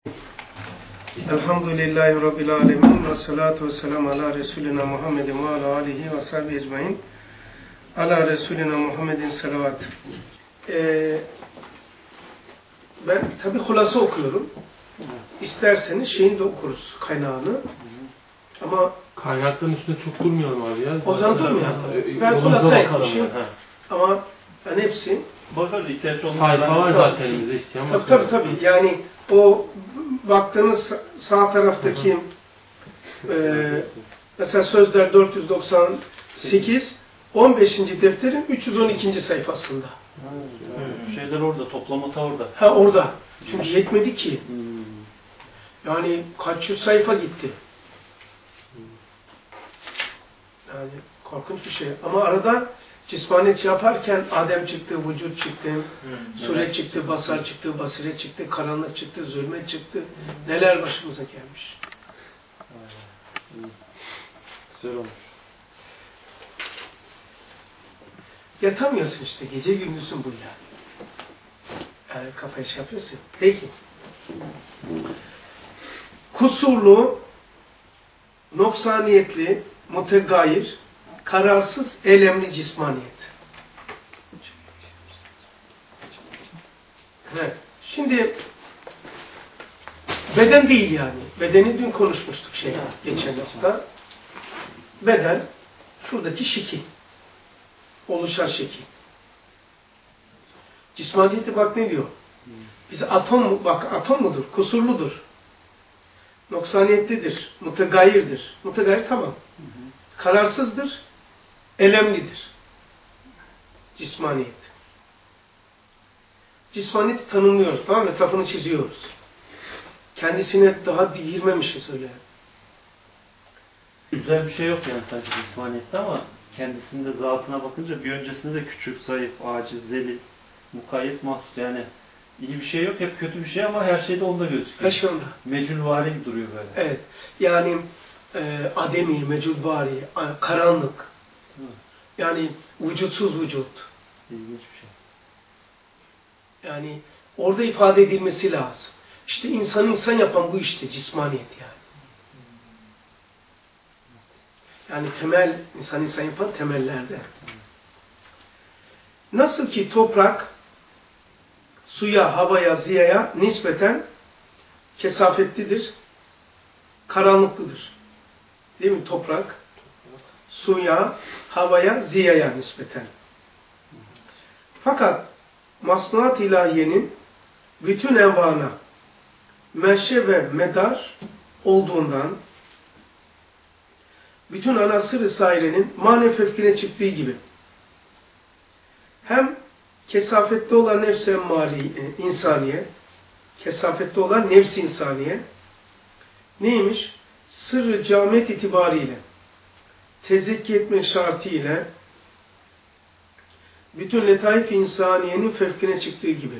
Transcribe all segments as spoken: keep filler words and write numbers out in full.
Elhamdülillahi Rabbil alemin ve salatu ve selamu ala Resulina Muhammedin ve ala alihi ve sahbihi ecmain. Ala Resulina Muhammedin salavat. Ee, ben tabi hulasa okuyorum. İsterseniz şeyini de okuruz, kaynağını. Ama kaynakların üstünde çok durmayalım abi ya. O zaman durmayalım. Ben hulasa etmişim. Ama ben hepsi bakarız, ihtiyaç olmaz. Sayfa var zaten elimizde isteyen. Tabii tabii tabii. Yani o baktığınız sağ taraftaki e, mesela Sözler dört yüz doksan sekiz on beşinci defterin üç yüz on ikinci sayfasında. Hmm. Şeyler orada, toplamata orada. Ha orada. Çünkü yetmedi ki. Yani kaç yüz sayfa gitti. Yani korkunç bir şey. Ama arada cismaniyet yaparken Adem çıktı, vücut çıktı, hmm. Sure çıktı, basar çıktı, basire çıktı, karanlık çıktı, zulmet çıktı. Hmm. Neler başımıza gelmiş. Hmm. Güzel olmuş. Yatamıyorsun işte. Gece gündüzün bu yani. Yani kafayı şey yapıyorsun. Peki. Kusurlu, noksaniyetli, mutegayir, kararsız, elemli cismaniyet. Evet. Şimdi beden değil yani. Bedeni dün konuşmuştuk şey geçen hafta. Beden şuradaki şekil. Oluşan şekil. Cismaniyeti bak ne diyor? Biz atom bak atom mudur? Kusurludur. Noksaniyetlidir. Mutegayirdir. Mutegayir tamam. Kararsızdır. Elemlidir. Cismaniyet. Cismaniyeti tanımlıyoruz. Tamam mı? Etrafını çiziyoruz. Kendisine daha girmemişiz öyle. Güzel bir şey yok yani sanki cismaniyette ama kendisinde zatına bakınca bir öncesinde küçük, zayıf, aciz, zelil, mukayyet, mahsus yani iyi bir şey yok. Hep kötü bir şey ama her şeyde onda gözüküyor. Her şey onda. Mecülvari gibi duruyor böyle. Evet. Yani e, ademi, mecülvari, karanlık. Hı. Yani vücutsuz vücut. İlginç bir şey. Yani orada ifade edilmesi lazım. İşte insanı insan yapan bu işte cismaniyet yani. Yani temel, insan insan yapan temellerde. Nasıl ki toprak suya, havaya, ziyaya nispeten kesafetlidir, karanlıklıdır. Değil mi? Toprak, suya, havaya, ziyaya nispeten. Fakat masnuat ilahiyenin bütün envana meşe ve medar olduğundan bütün anasır-ı sairenin manev fevkine çıktığı gibi hem kesafette olan nefs-i emmari insaniye, kesafette olan nefs-i insaniye neymiş? Sırrı camet itibariyle tezekki etmek şartıyla bütün letaif-i insaniyenin fevkine çıktığı gibi.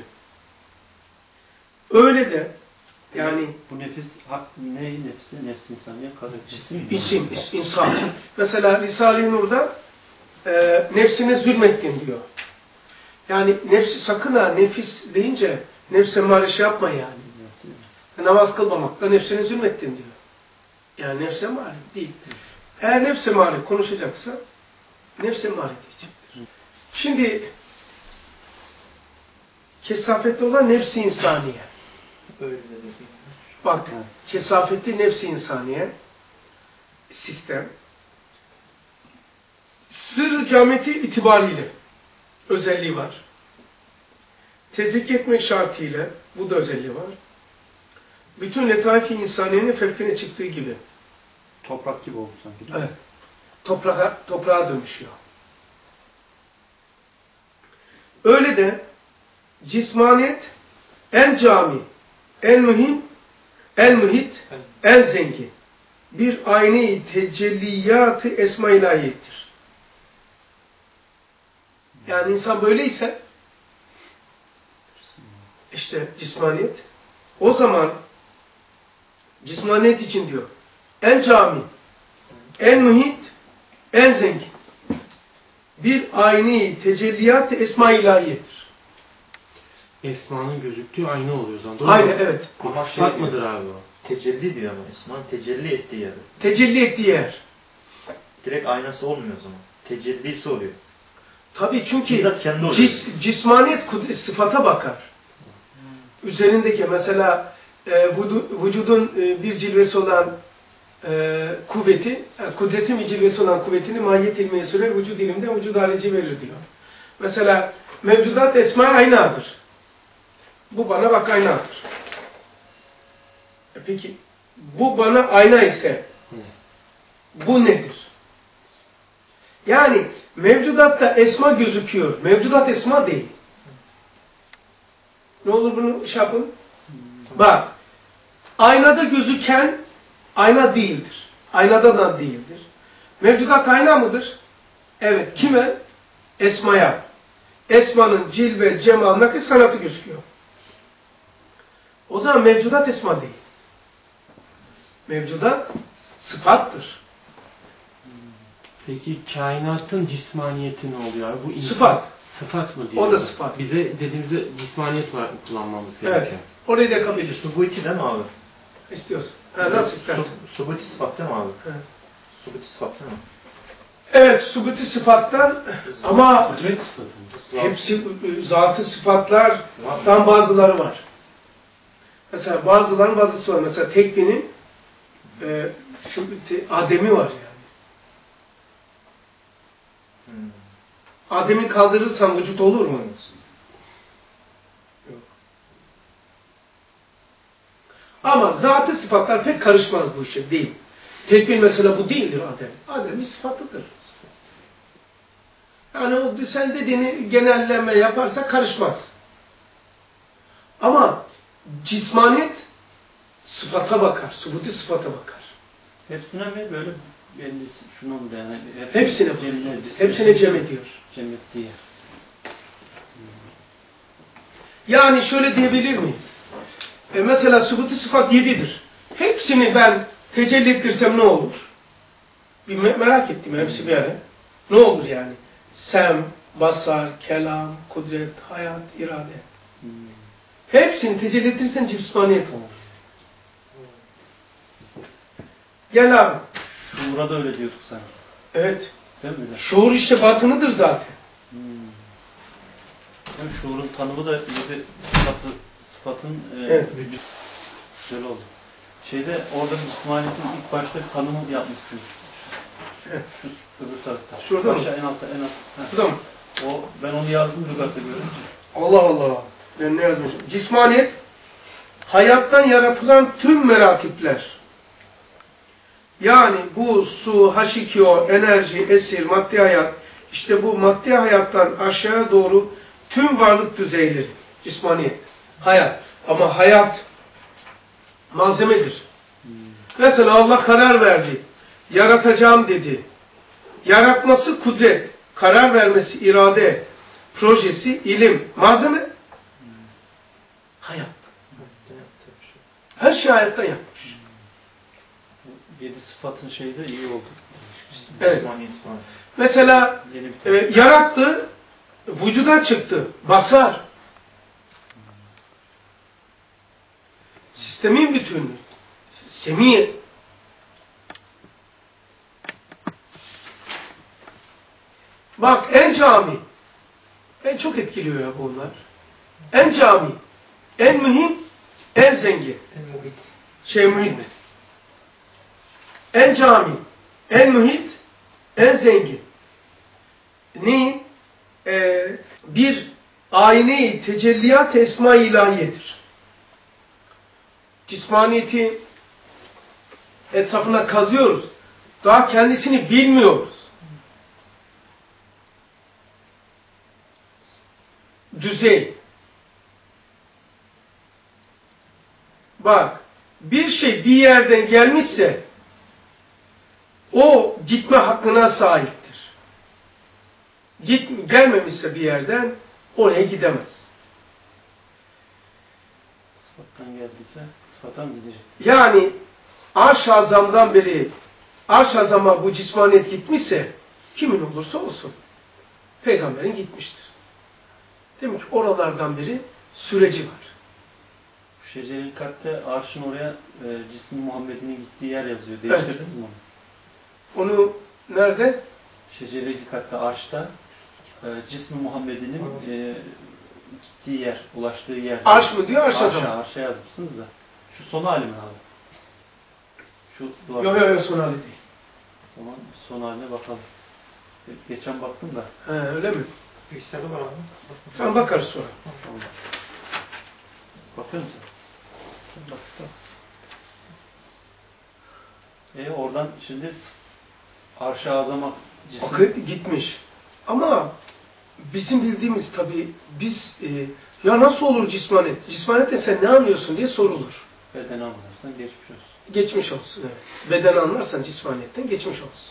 Öyle de yani bu nefis ne nefsi? Nefs insaniye kadar cisim. İsim, insan. Mesela Risale-i Nur'da e, nefsine zulmettin diyor. Yani nefsi sakın ha nefis deyince nefse mari şey yapma yani. Namaz kılmamakla nefsine zulmettin diyor. Yani nefse mari değil. Eğer nefse mari konuşacaksa nefse mari diyecektir. Şimdi kesafette olan nefsi insaniye. Bak, kesafetli nefsi insaniye sistem sır-ı cameti itibariyle özelliği var. Tezkik etmek şartıyla bu da özelliği var. Bütün letaif-i insaniyenin fevkine çıktığı gibi. Toprak gibi oldu sanki. Evet. Toprağa, toprağa dönüşüyor. Öyle de cismaniyet en cami, en mühim, en mühit, en zengin bir ayne-i tecelliyat-ı esma ilahiyettir. Yani insan böyleyse işte cismaniyet o zaman cismaniyet için diyor en cami, en mühit, en zengin bir ayne-i tecelliyat-ı esma ilahiyettir. esmanın gözüktüğü ayna oluyor zaten. Aynen, evet. Bu Ama şey sıfat diyor, mıdır abi o? Tecelli diyor ama esmanın tecelli ettiği yer. Tecelli ettiği yer. Direkt aynası olmuyor o zaman. Tecellisi oluyor. Tabii çünkü Bizzat kendi oluyor. cis, cismaniyet kudret, sıfata bakar. Üzerindeki mesela e, vudu, vücudun e, bir cilvesi olan e, kuvveti, yani kudretin bir cilvesi olan kuvvetini mahiyet ilmiye sürer, vücud ilimde vücud harici verir diyor. Mesela mevcudat esma aynadır. Bu bana bak aynadır. E peki bu bana ayna ise bu nedir? Yani mevcudatta esma gözüküyor. Mevcudat esma değil. Ne olur bunu şey yapın. Bak, aynada gözüken ayna değildir. Aynada da değildir. Mevcudat ayna mıdır? Evet. Kime? Esmaya. Esmanın cilve, cemal, nakış sanatı gözüküyor. O zaman mevcudat esma değil. Mevcudat sıfattır. Peki kainatın cismaniyeti ne oluyor abi? Bu insan, Sıfat. Sıfat mı diyor? O da sıfat. Bize dediğimizde cismaniyet var kullanmamız Evet. gerekiyor. Orayı da yapabilirsin. Subuti değil mi abi? İstiyorsun. Ha, nasıl istersen. Subuti sıfat değil mi abi? Evet. Subuti sıfat değil mi? Evet, subuti sıfattan ama Kudret sıfatı. hepsi zatı sıfatlardan bazıları var. Mesela bazıların bazısı var. Mesela tekvinin e, şu ademi var yani. Hmm. Adem'i kaldırırsan vücut olur mu? Yok. Ama zatı sıfatlar pek karışmaz bu işe, değil. Tekvin mesela bu değildir Adem. Adem'in sıfatıdır. Yani o sen dediğini genelleme yaparsa karışmaz. Ama cismaniyet sıfata bakar, subuti sıfata bakar. Hepsine mi böyle belli şunu mu yani? Hepsine bakıyor. Hepsine cem ediyor. Cem ettiği yer. Yani şöyle diyebilir miyiz? E mesela subuti sıfat yedidir. Hepsini ben tecelli ettirsem ne olur? Bir me merak ettim hepsi bir ara. Ne olur yani? Sem, basar, kelam, kudret, hayat, irade. Hmm. Hepsini tecelli ettirirsen cismaniyet olur. Gel abi. Şuur'a da öyle diyorduk sana. Evet. Değil mi? Şuur işte batınıdır zaten. Hmm. Yani şuurun tanımı da yedi sıfatı, sıfatın e, Evet. vücut. Güzel oldu. Şeyde orada cismaniyetin ilk başta bir tanımı yapmışsınız. Evet. Şu öbür tarafta. Şurada mı? Aşağı en altta en altta. Şurada mı? O, ben onu yazdım lügatta görünce. Allah Allah. Ben ne yazmışım? Cismaniyet, hayattan yaratılan tüm merakipler. Yani bu su, H iki O, enerji, esir, maddi hayat, işte bu maddi hayattan aşağıya doğru tüm varlık düzeyleri. Cismaniyet. Hayat. Ama hayat malzemedir. Hmm. Mesela Allah karar verdi. Yaratacağım dedi. Yaratması kudret. Karar vermesi irade. Projesi ilim. Malzeme. Hmm. Hayat. Her şey hayatta yapmış. Yedi sıfatın şeyi de iyi oldu. Evet. Mesela e, yarattı, vücuda çıktı, basar. Sistemin bütünü. Semi. Bak en cami. En çok etkiliyor ya bunlar. En cami. En mühim, en zengin. En muhit. Şey muhit. En cami, en muhit, en zengin. Ne? Ee, bir ayne-i tecelliyat esma-i ilahiyedir. Cismaniyeti etrafına kazıyoruz. Daha kendisini bilmiyoruz. Düzey. Bak, bir şey bir yerden gelmişse o gitme hakkına sahiptir. Git, gelmemişse bir yerden oraya gidemez. Sıfattan geldiyse sıfattan gidecek. Yani Arş-ı Azam'dan beri Arş-ı Azam'a bu cismaniyet gitmişse kimin olursa olsun peygamberin gitmiştir. Demek ki oralardan beri süreci var. Şecere-i Kat'te arşın oraya e, cismi Muhammed'in gittiği yer yazıyor. Değiştirdiniz Evet. mi onu? Onu nerede? Şecere-i Kat'ta arşta e, cismi Muhammed'in e, gittiği yer, ulaştığı yer. Arş mı diyor, arşa Arşa, mı? arşa yazmışsınız da. Şu son hali mi abi? Şu duvar. Yok yok yok, son hali değil. O zaman son haline bakalım. Geçen baktım da. He, öyle mi? Bilgisayarda var abi. Tamam, bakarız sonra. Tamam. Bakın mısın? Bak, bak. E oradan şimdi arş-ı azama cisim. Bakın gitmiş. Ama bizim bildiğimiz tabii biz e, ya nasıl olur cismanet? Cismanette sen ne anlıyorsun diye sorulur. Beden anlarsan geçmiş olsun. Geçmiş olsun. Evet. Beden anlarsan cismanetten geçmiş olsun.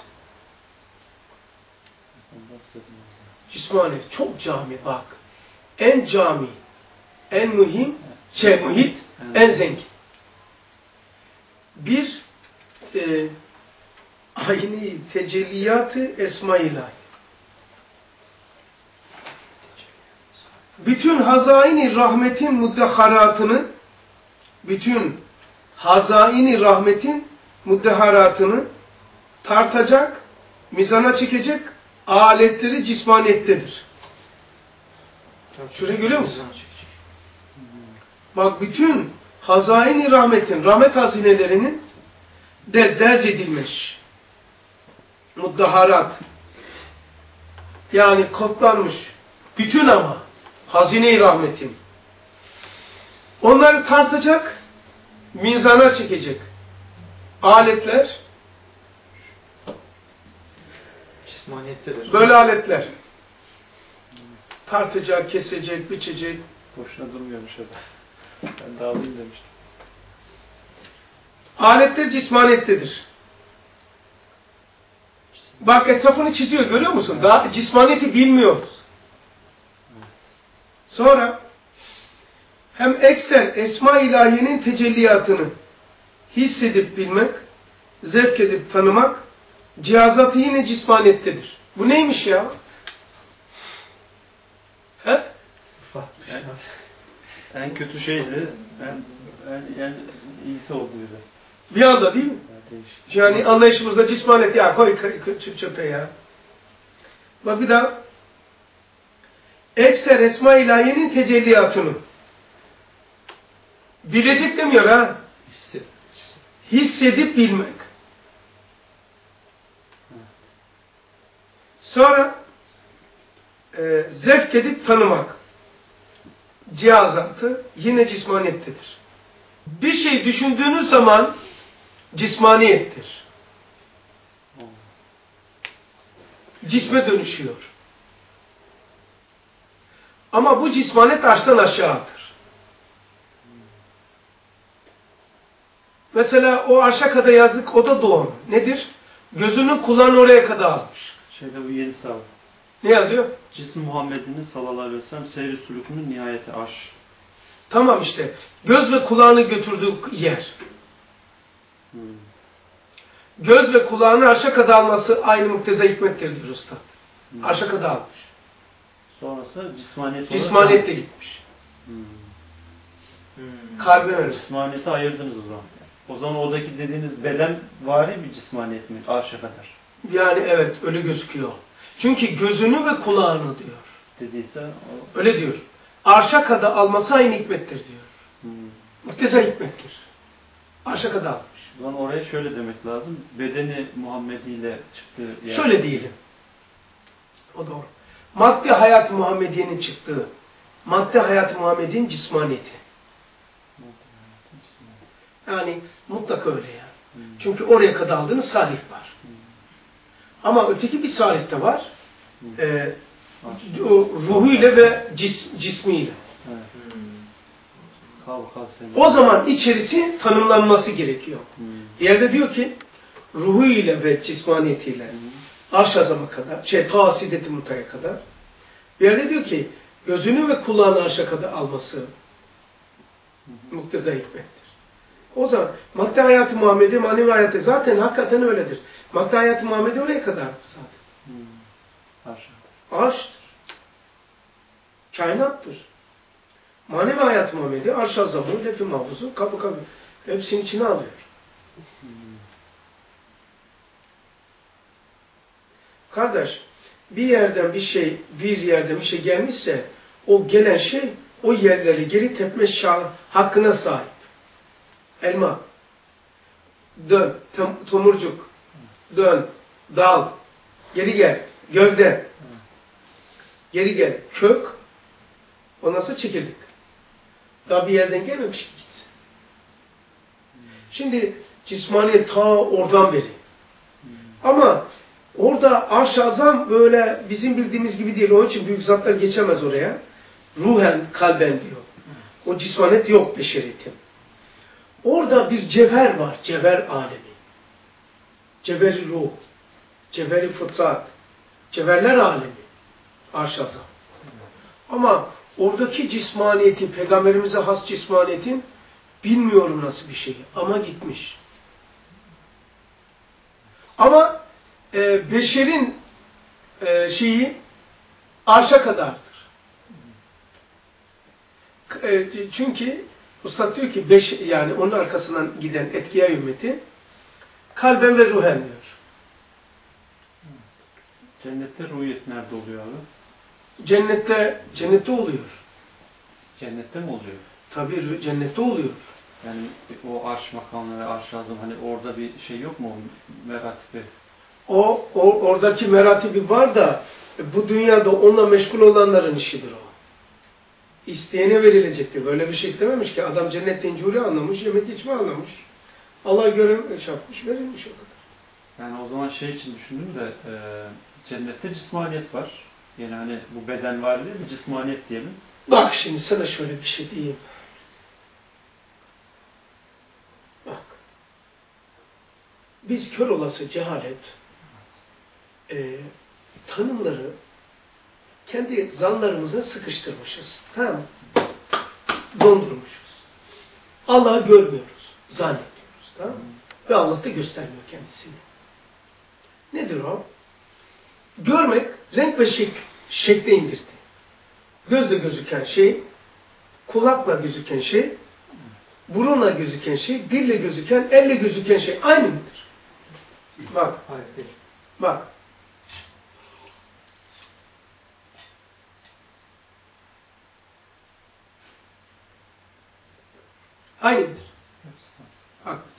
Cismanet çok cami bak. En cami, en mühim, şey muhit, en zengin. Bir e, aynı tecelliyatı esma-i ilahi. Bütün hazaini rahmetin muddeharatını bütün hazaini rahmetin muddeharatını tartacak, mizana çekecek aletleri cismaniyettedir. Şurayı görüyor musun? Bak, bütün hazaini rahmetin, rahmet hazinelerinin de derc edilmiş muddaharat, yani kodlanmış bütün, ama hazine-i rahmetin onları tartacak, mizana çekecek aletler, Cismaniyettedir. böyle aletler tartacak, kesecek, biçecek. Boşuna durmuyormuş adam. Ben dağılayım demiştim. Aletler cismaniyettedir. Bak, etrafını çiziyor, görüyor musun? Daha cismaniyeti bilmiyoruz. Sonra hem ekser esma ilahiyenin tecelliyatını hissedip bilmek, zevk edip tanımak, cihazatı yine cismaniyettedir. Bu neymiş ya? He? En, en kötü şeydi. En, en, en iyisi oldu bir de. Bir anda değil mi? Yani değişik. Yani anlayışımızda cismaniyet, ya koy çöp çöpe ya. Bak bir daha. Ekser esma ilahiyenin tecelliyatını bilecek demiyor ha. Hissedip bilmek. Sonra e, zevk edip tanımak. Cihazatı yine cismaniyettedir. Bir şey düşündüğünüz zaman cismaniyettir. Cisme dönüşüyor. Ama bu cismanet arştan aşağıdır. Mesela o arşa kadar yazdık, o da doğum. Nedir? Gözünün kulağını oraya kadar almış. Şeyde bu yeni sağ. Ne yazıyor? Cism Muhammed'in sallallahu aleyhi ve sellem seyri sülükünün nihayeti arş. Tamam işte. Göz ve kulağını götürdüğü yer. Hmm. Göz ve kulağını arşa kadar alması aynı mukteza hikmettir diyor usta. Hmm. Arşa kadar almış. Sonrası cismaniyet olarak... Cismaniyette gitmiş. Hmm. Hmm. Kalbe verir. Cismaniyeti ayırdınız o zaman. O zaman oradaki dediğiniz beden vari bir cismaniyet mi? Arşa kadar. Yani evet, öyle gözüküyor. Çünkü gözünü ve kulağını diyor. Dediyse o... Öyle diyor. Arşa kadar alması aynı hikmettir diyor. Hmm. Mukteza hikmettir. Arşa kadar almış. O zaman oraya şöyle demek lazım. Bedeni Muhammedi ile çıktığı yer. Şöyle diyelim. O doğru. Madde hayat Muhammediye'nin çıktığı, madde hayat Muhammediye'nin cismaniyeti. Yani mutlaka öyle ya. Hmm. Çünkü oraya kadar aldığınız salih var. Hmm. Ama öteki bir salih de var. Hmm. Ee, o ruhuyla ve cis, cismiyle. Evet. Hmm. Kal, kal sen. O zaman içerisi tanımlanması gerekiyor. Hmm. Bir yerde diyor ki ruhuyla ve cismaniyetiyle Hmm. arş azama kadar, şey ta siddet-i muntaya kadar. Bir yerde diyor ki gözünü ve kulağını arşa kadar alması Hmm. mukteza hikmettir. O zaman madde hayatı Muhammed'i, manevi hayatı zaten hakikaten öyledir. Madde hayatı Muhammed'i oraya kadar zaten. Hmm. Arşa. Arştır. Kainattır. Manevi hayat Muhammed'i, arş-ı azamı, lef-i mahfuzu, kapı kapı hepsinin içine alıyor. Kardeş, bir yerden bir şey, bir yerden bir şey gelmişse o gelen şey o yerleri geri tepme hakkına sahip. Elma, dön, tomurcuk, dön, dal, geri gel, gövde, geri gel, kök, ondan sonra çekirdek. Daha bir yerden gelmemiş ki gitsin. Şimdi cismaniyet ta oradan beri. Ama orada arş-ı azam böyle bizim bildiğimiz gibi değil. Onun için büyük zatlar geçemez oraya. Ruhen, kalben diyor. O cismaniyet yok beşeriyetin. Orada bir cevher var. Cevher alemi. Cevher-i ruh. Cevher-i fıtrat. Cevherler alemi. Arş-ı azam. Ama oradaki cismaniyetin, Peygamberimize has cismaniyetin bilmiyorum nasıl bir şey. Ama gitmiş. Ama e, beşerin e, şeyi arşa kadardır. E, çünkü Üstad diyor ki beş, yani onun arkasından giden etkiye ümmeti kalben ve ruhen diyor. Cennette ruhiyet nerede oluyor abi? Cennette cennette oluyor. Cennette mi oluyor? Tabii cennette oluyor. Yani o arş makamları, arş-ı azam, hani orada bir şey yok mu? Meratibi. O, o oradaki meratibi var da bu dünyada onunla meşgul olanların işidir o. İsteyene verilecektir. Böyle bir şey istememiş ki. Adam cennetten curi anlamış, yemek içme anlamış. Allah göre çarpmış, verilmiş o kadar. Yani o zaman şey için düşündüm de e, cennette cismaniyet var. Yani hani bu beden var değil mi? Cismaniyet diyelim. Bak şimdi sana şöyle bir şey diyeyim. Bak. Biz kör olası cehalet e, tanımları kendi zanlarımıza sıkıştırmışız. Tamam mı? Dondurmuşuz. Allah'ı görmüyoruz. Zannediyoruz. Tamam mı? Ve Allah da göstermiyor kendisini. Nedir o? Görmek renk ve şek şekle indirdi. Gözle gözüken şey, kulakla gözüken şey, burunla gözüken şey, dille gözüken, elle gözüken şey aynı mıdır? Bak. Hayır. Bak. Aynıdır. Haklıdır.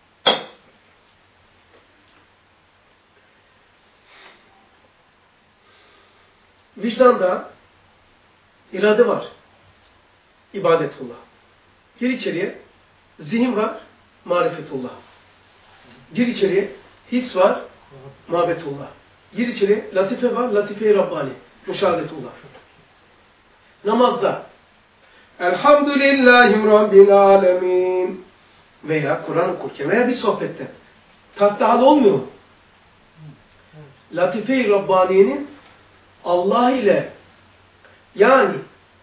Vicdanda irade var. İbadetullah. Gir içeriye zihin var. Marifetullah. Gir içeriye his var. Muhabbetullah. Gir içeriye latife var. Latife-i Rabbani. Müşahadetullah. Namazda Elhamdülillahi Rabbil Alemin veya Kur'an okurken veya bir sohbette tatlı hal olmuyor mu? Latife-i Rabbani'nin Allah ile yani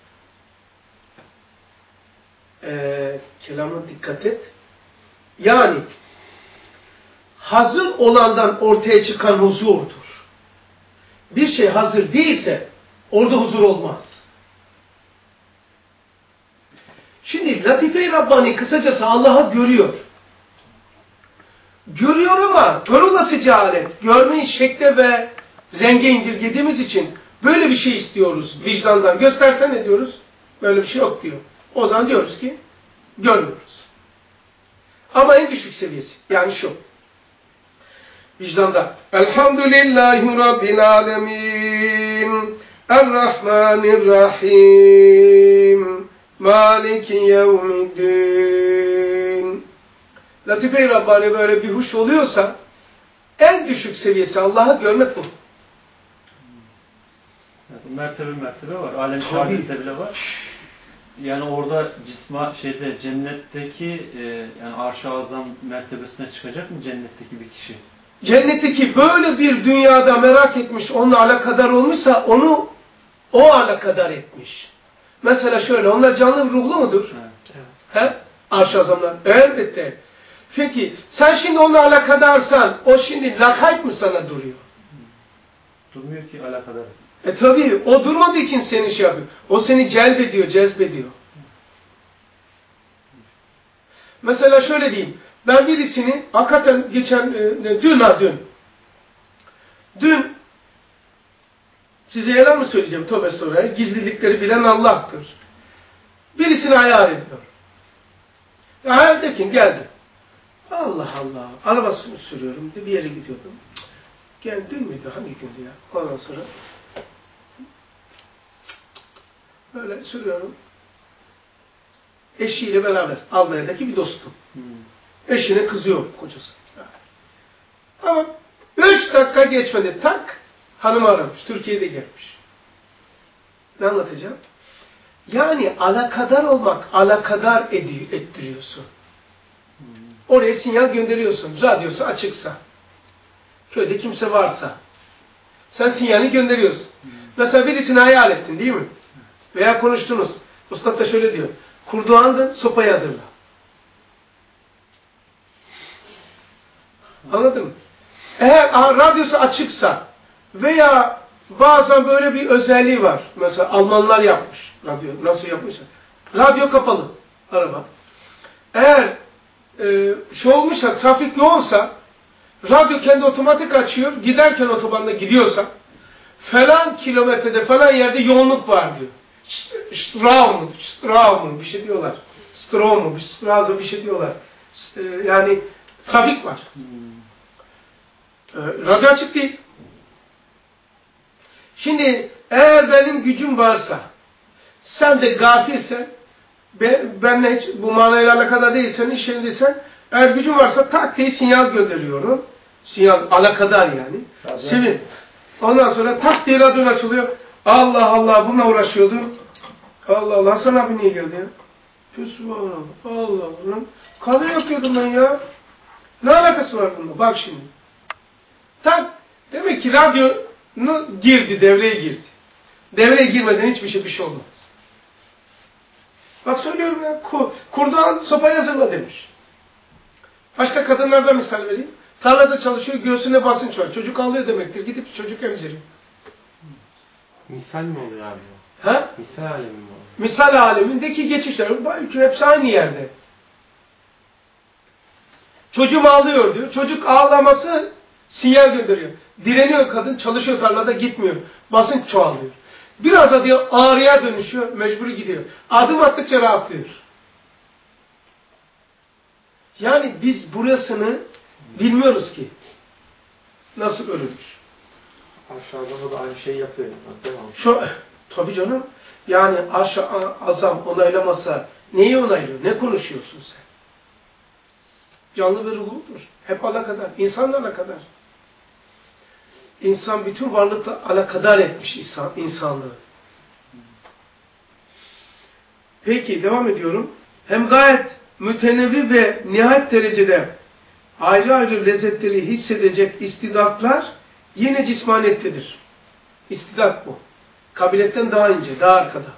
e, kelamına dikkat et. Yani hazır olandan ortaya çıkan huzurdur. Bir şey hazır değilse orada huzur olmaz. Şimdi Latife-i Rabbani kısacası Allah'ı görüyor. Görüyor ama kör olası cehalet, görmeyi şekle ve renge indirgediğimiz için böyle bir şey istiyoruz vicdandan. Göstersen ne diyoruz? Böyle bir şey yok diyor. O zaman diyoruz ki görmüyoruz. Ama en düşük seviyesi yani şu. Vicdanda Elhamdülillahi Rabbil Alemin Errahmanirrahim Maliki Yevmiddin. Latife-i Rabbani böyle bir huş oluyorsa en düşük seviyesi Allah'ı görmek bu. Yani mertebe mertebe var. Alem şahadette bile var. Yani orada cisma şeyde cennetteki e, yani arş-ı azam mertebesine çıkacak mı cennetteki bir kişi? Cennetteki böyle bir dünyada merak etmiş, onunla alakadar olmuşsa onu o alakadar etmiş. Mesela şöyle, onlar canlı ruhlu mudur? Evet. He? Arş-ı azamlar. Elbette. Peki, sen şimdi onunla alakadarsan, o şimdi lakayt mı sana duruyor? Durmuyor ki alakadar. E tabii, o durmadığı için seni şey yapıyor. O seni celbediyor, cezbediyor. Mesela şöyle diyeyim. Ben birisini hakikaten geçen, e, dün ha dün. Dün size yalan mı söyleyeceğim? Tövbe estağfurullah. Gizlilikleri bilen Allah'tır. Birisini hayal ediyor. Hayaldeki geldi. Allah Allah. Arabasını sürüyorum. Bir yere gidiyordum. Gel dün müydü? Hangi gündü ya? Ondan sonra böyle sürüyorum. Eşiyle beraber Almanya'daki bir dostum. Hmm. Eşine kızıyor kocası. Ama üç dakika geçmedi. Tak hanımı aramış. Türkiye'de gelmiş. Ne anlatacağım? Yani alakadar olmak, alakadar ediyor, ettiriyorsun. Hmm. Oraya sinyal gönderiyorsun. Radyosu açıksa. Köyde kimse varsa. Sen sinyali gönderiyorsun. Hmm. Mesela birisini hayal ettin değil mi? Veya konuştunuz. Ustad da şöyle diyor. Kurduğu andın, sopayı hazırla. Anladın mı? Eğer radyosu açıksa veya bazen böyle bir özelliği var. Mesela Almanlar yapmış. Radyo nasıl yapmışlar? Radyo kapalı. Araba. Eğer e, şey olmuşsa, trafik yoğunsa radyo kendi otomatik açıyor. Giderken otobanda gidiyorsa falan kilometrede falan yerde yoğunluk var diyor. Straum, Straum bir şey diyorlar. Straum, Straum bir şey diyorlar. E, yani trafik var. E, radyo açık değil. Şimdi eğer benim gücüm varsa, sen de gafilsen, benimle hiç bu manayla alakadar değilsen, iş yerindeysen, eğer gücüm varsa tak diye sinyal gönderiyorum. Sinyal alakadar yani. Sevin. Ondan sonra tak diye radyo açılıyor. Allah Allah bununla uğraşıyordum. Allah Allah Hasan abi niye geldi ya? Sübhanallah. Allah Allah. Kahve yapıyordum ben ya. Ne alakası var bununla? Bak şimdi. Tak. Demek ki radyo girdi, devreye girdi. Devreye girmeden hiçbir şey bir şey olmaz. Bak söylüyorum ya, kurduğun sopayı hazırla demiş. Başka kadınlardan misal vereyim. Tarlada çalışıyor, göğsüne basınç var. Çocuk ağlıyor demektir. Gidip çocuk emziriyor. Misal mi oluyor abi? Ha? Misal alemi mi oluyor? Misal alemindeki geçişler. Belki hepsi aynı yerde. Çocuğum ağlıyor diyor. Çocuk ağlaması sinyal gönderiyor. Direniyor kadın, çalışıyor tarlada, gitmiyor. Basınç çoğalıyor. Biraz da diyor ağrıya dönüşüyor, mecburi gidiyor. Adım attıkça rahatlıyor. Yani biz burasını bilmiyoruz ki. Nasıl ölür? Aşağıda da aynı şeyi yapıyor. Değil mi? Şu, tabii canım. Yani aşağı azam onaylamasa neyi onaylıyor? Ne konuşuyorsun sen? Canlı ve ruhludur. Hep alakadar. İnsanla alakadar. İnsan bütün varlıkla alakadar etmiş insan, insanlığı. Peki devam ediyorum. Hem gayet mütenevvi ve nihayet derecede ayrı ayrı lezzetleri hissedecek istidatlar yine cismaniyettedir. İstidat bu. Kabiliyetten daha ince, daha arkada.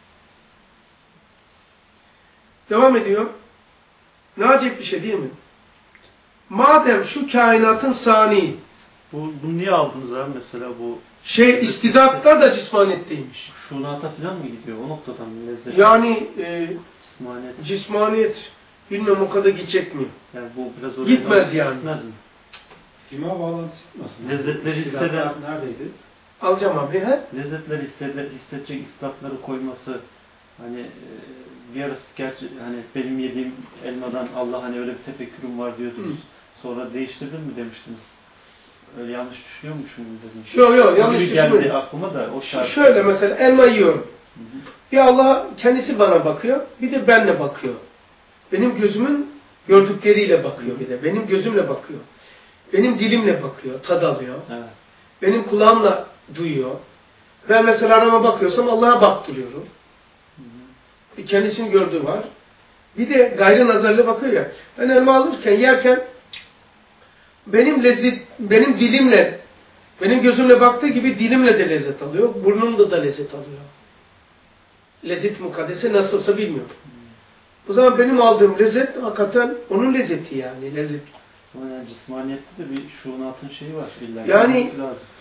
Devam ediyor. Ne acayip bir şey değil mi? Madem şu kainatın sani, Bu, bunu niye aldınız abi mesela bu? Şey istidatta da cismaniyetteymiş. Şunata falan mı gidiyor? O noktadan mı lezzet? Yani e, cismaniyet. cismaniyet bilmem o kadar gidecek mi? Yani bu biraz oraya gitmez yani. Gitmez mi? Kima bağlantısı gitmez. Lezzetleri hisseden neredeydi? Alacağım abi he? Lezzetleri hisseder, hissedecek istatları koyması hani bir arası gerçi hani benim yediğim elmadan Allah hani öyle bir tefekkürüm var diyordunuz. Hı. Sonra değiştirdin mi demiştiniz. Öyle yanlış düşünüyor musun dedim. Yok yok yanlış düşünmüyorum. Geldi aklıma da o şarkı. Şöyle mesela elma yiyorum. Hı hı. Bir Allah kendisi bana bakıyor, bir de benle bakıyor. Benim gözümün gördükleriyle bakıyor bir de. Benim gözümle bakıyor. Benim dilimle bakıyor, tad alıyor. Evet. Benim kulağımla duyuyor. Ben mesela arama bakıyorsam Allah'a baktırıyorum. Hı hı. Kendisini gördüğü var. Bir de gayrı nazarıyla bakıyor ya. Ben elma alırken, yerken benim lezzet, benim dilimle, benim gözümle baktığı gibi dilimle de lezzet alıyor. Burnumda da lezzet alıyor. Lezzet mukaddese nasılsa bilmiyorum. O zaman benim aldığım lezzet hakikaten onun lezzeti yani. Lezzet. Yani cismaniyette de bir şuunatın şeyi var. Yani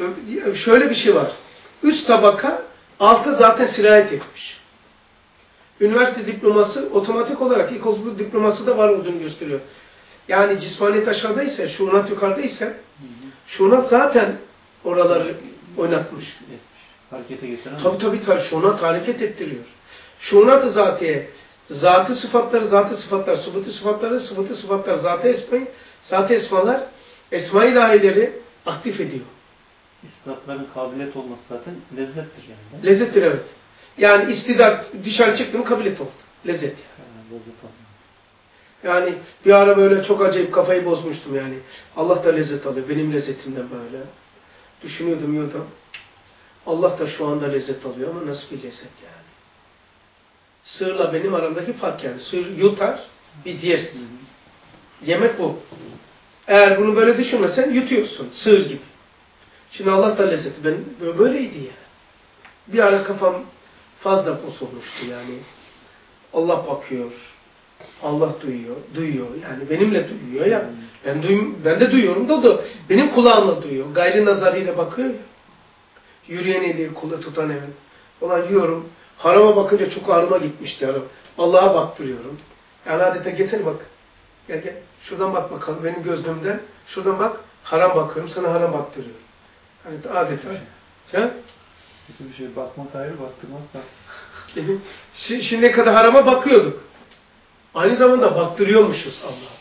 şöyle bir şey var. Üst tabaka alta zaten sirayet etmiş. üniversite diploması otomatik olarak ilkokul diploması da var olduğunu gösteriyor. Yani cismaniyet aşağıdaysa, şuunat yukarıdaysa, şuunat zaten oraları oynatmış. Harekete getiren. Tabii tabii tabii şuunat hareket ettiriyor. Şuunat-ı zatiye, zatı sıfatları, zatı sıfatlar, sıfatı sıfatları, sıfatı sıfatlar, zatı esmayı, zatı esmalar, esma-i ilahileri aktif ediyor. İstidatların kabiliyet olması zaten lezzettir yani. Lezzettir evet. Yani istidat dışarı çıktı mı kabiliyet oldu. Lezzet yani. Yani lezzet oldu. Yani bir ara böyle çok acayip kafayı bozmuştum yani. Allah da lezzet alıyor. Benim lezzetimden böyle. Düşünüyordum yiyordum. Allah da şu anda lezzet alıyor ama nasıl bir lezzet yani. Sığırla benim aramdaki fark yani. Sığır yutar, biz yeriz. Hı hı. Yemek bu. Eğer bunu böyle düşünmesen yutuyorsun. Sığır gibi. Şimdi Allah da lezzeti. Ben böyleydi yani. Bir ara kafam fazla bozulmuştu yani. Allah bakıyor. Allah duyuyor. Duyuyor. Yani benimle duyuyor ya. Ben, duyum, ben de duyuyorum da o da benim kulağımla duyuyor. Gayri nazarıyla bakıyor ya. Yürüyen eli, kulu tutan evet. Ulan yiyorum. Harama bakınca çok ağrıma gitmişti haram. Allah'a baktırıyorum. Yani adeta gelsene bak. Gel gel. Şuradan bak bakalım benim gözlüğümden. Şuradan bak. Haram bakıyorum. Sana haram baktırıyorum. Yani adeta. Sen? Bir şey bakmak ayrı, baktırmak da. Şimdiye kadar harama bakıyorduk. Aynı zamanda baktırıyormuşuz Allah'a.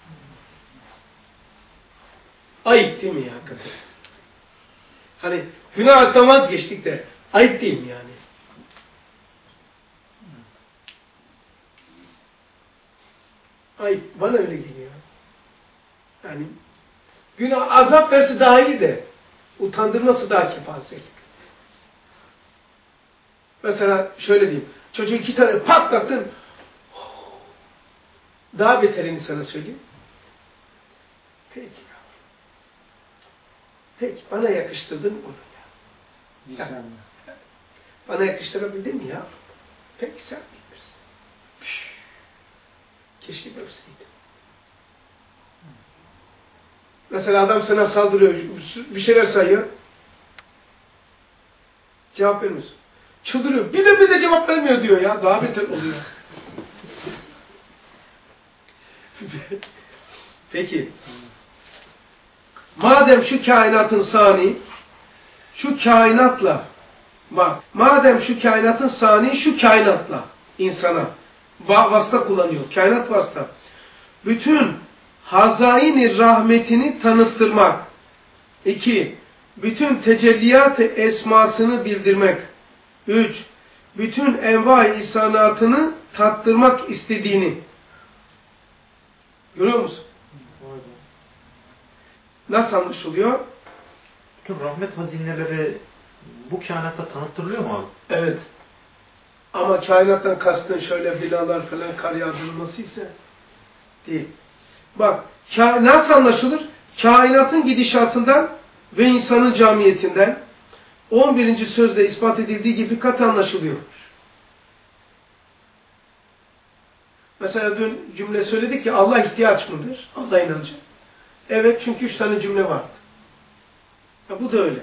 Ayıp değil mi ya hakikaten? Hani günahtan vazgeçtik de ayıp değil mi yani? Ayıp. Bana öyle geliyor. Yani günah azap verse daha iyi de utandırması daha kefazelik. Mesela şöyle diyeyim. Çocuğu iki tane patlattın. Daha beterini sana söyleyeyim. Peki ya. Peki. Bana yakıştırdın mı onu ya? Yani, bana yakıştırabildin mi ya? Peki sen bilirsin. Keşke görseydim. Mesela adam sana saldırıyor. Bir şeyler sayıyor. Cevap vermiyorsun. Çıldırıyor. Bir de bir de cevap vermiyor diyor ya. Daha beter oluyor. Peki. Madem şu kainatın sani, şu kainatla, bak, madem şu kainatın sani, şu kainatla insana vasıta kullanıyor. Kainat vasıta. Bütün hazain-i rahmetini tanıttırmak. İki, bütün tecelliyat-ı esmasını bildirmek. Üç, bütün enva-i ihsanatını tattırmak istediğini. Görüyor musun? Nasıl anlaşılıyor? Bütün rahmet hazineleri bu kainatta tanıttırılıyor mu abi? Evet. Ama kainattan kastın şöyle binalar falan kar yağdırılması ise değil. Bak, nasıl anlaşılır? Kainatın gidişatından ve insanın camiyetinden on birinci sözde ispat edildiği gibi kat anlaşılıyor. Mesela dün cümle söyledik ki Allah ihtiyaç mıdır? Allah inancı. Evet, çünkü üç tane cümle vardı. Ya bu da öyle.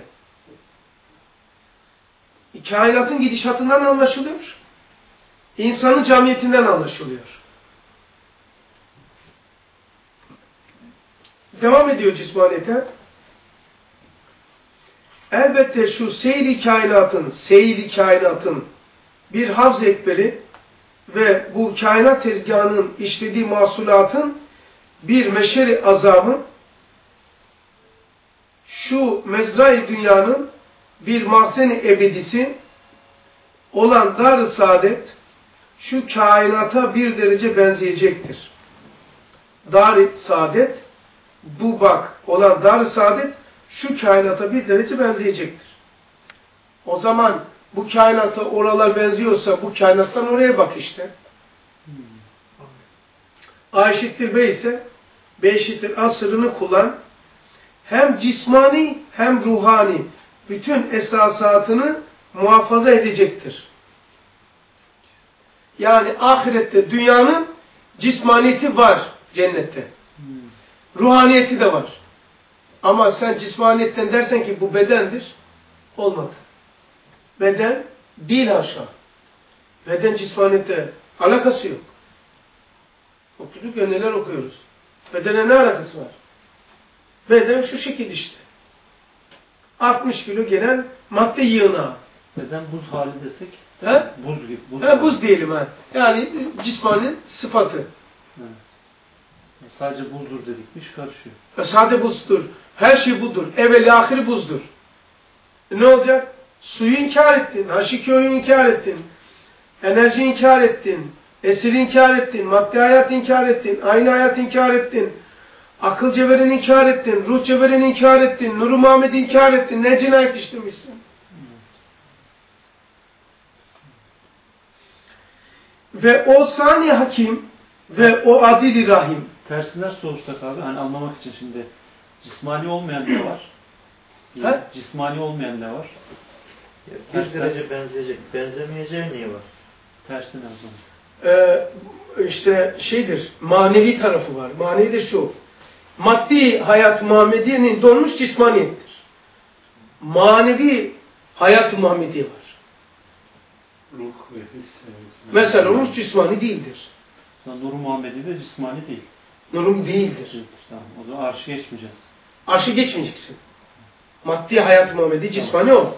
Kainatın gidişatından anlaşılıyor. İnsanın camiyetinden anlaşılıyor. Devam ediyor cismaniyete. Elbette şu seyri kainatın, seyri kainatın bir havz-ı ekberi ve bu kainat tezgahının işlediği mahsulatın bir meşeri azamı, şu mezra-i dünyanın bir mahzen-i ebedisi olan dar-ı saadet şu kainata bir derece benzeyecektir. Dar-ı saadet, bu bak olan dar-ı saadet şu kainata bir derece benzeyecektir. O zaman bu kainata oralar benziyorsa bu kainattan oraya bak işte. A eşittir B ise B eşittir A sırrını kullan. Hem cismani hem ruhani bütün esasatını muhafaza edecektir. Yani ahirette dünyanın cismaniyeti var cennette. Ruhaniyeti de var. Ama sen cismaniyetten dersen ki bu bedendir. Olmadı. Beden değil haşa. Beden cismaniyete alakası yok. Okuduk ya, neler okuyoruz. Bedene ne alakası var? Beden şu şekil işte. altmış kilo gelen madde yığınağı. Beden buz hali desek? He? Buz gibi. Buz, He, buz diyelim ha. Yani cismanın sıfatı. He. Sadece buzdur dedikmiş karışıyor. E, sade buzdur. Her şey budur. Evveli ahiri buzdur. E, ne olacak? Suyu inkar ettin. Haş iki o'yu inkar ettin. Enerji inkar ettin. Esir inkar ettin. Maddi hayat inkar ettin. Aynı hayat inkar ettin. Akıl cevherini inkar ettin. Ruh cevherini inkar ettin. Nur-u Muhammed'i inkar ettin. Ne cinayet işlemişsin? Ve o sani hakim ve o adil-i rahim. Tersine sorsak abi, hani anlamak için şimdi cismani olmayan ne var? He? Cismani olmayan ne var? Ya, bir derece benzeyecek, benzemeyeceği niye var? Tersine o zaman. Ee, işte şeydir, manevi tarafı var. Manevi de şu, maddi hayat Muhammediye'nin donmuş cismaniyettir. Manevi hayat Muhammediye var. Ruh ve his. Mesela ruh cismani değildir. Nur-u Muhammedi de cismani değil. Nurum değildir. Tamam, o zaman arşı geçmeyeceğiz. Arşı geçmeyeceksin. Maddi hayat Muhammedi cismani o.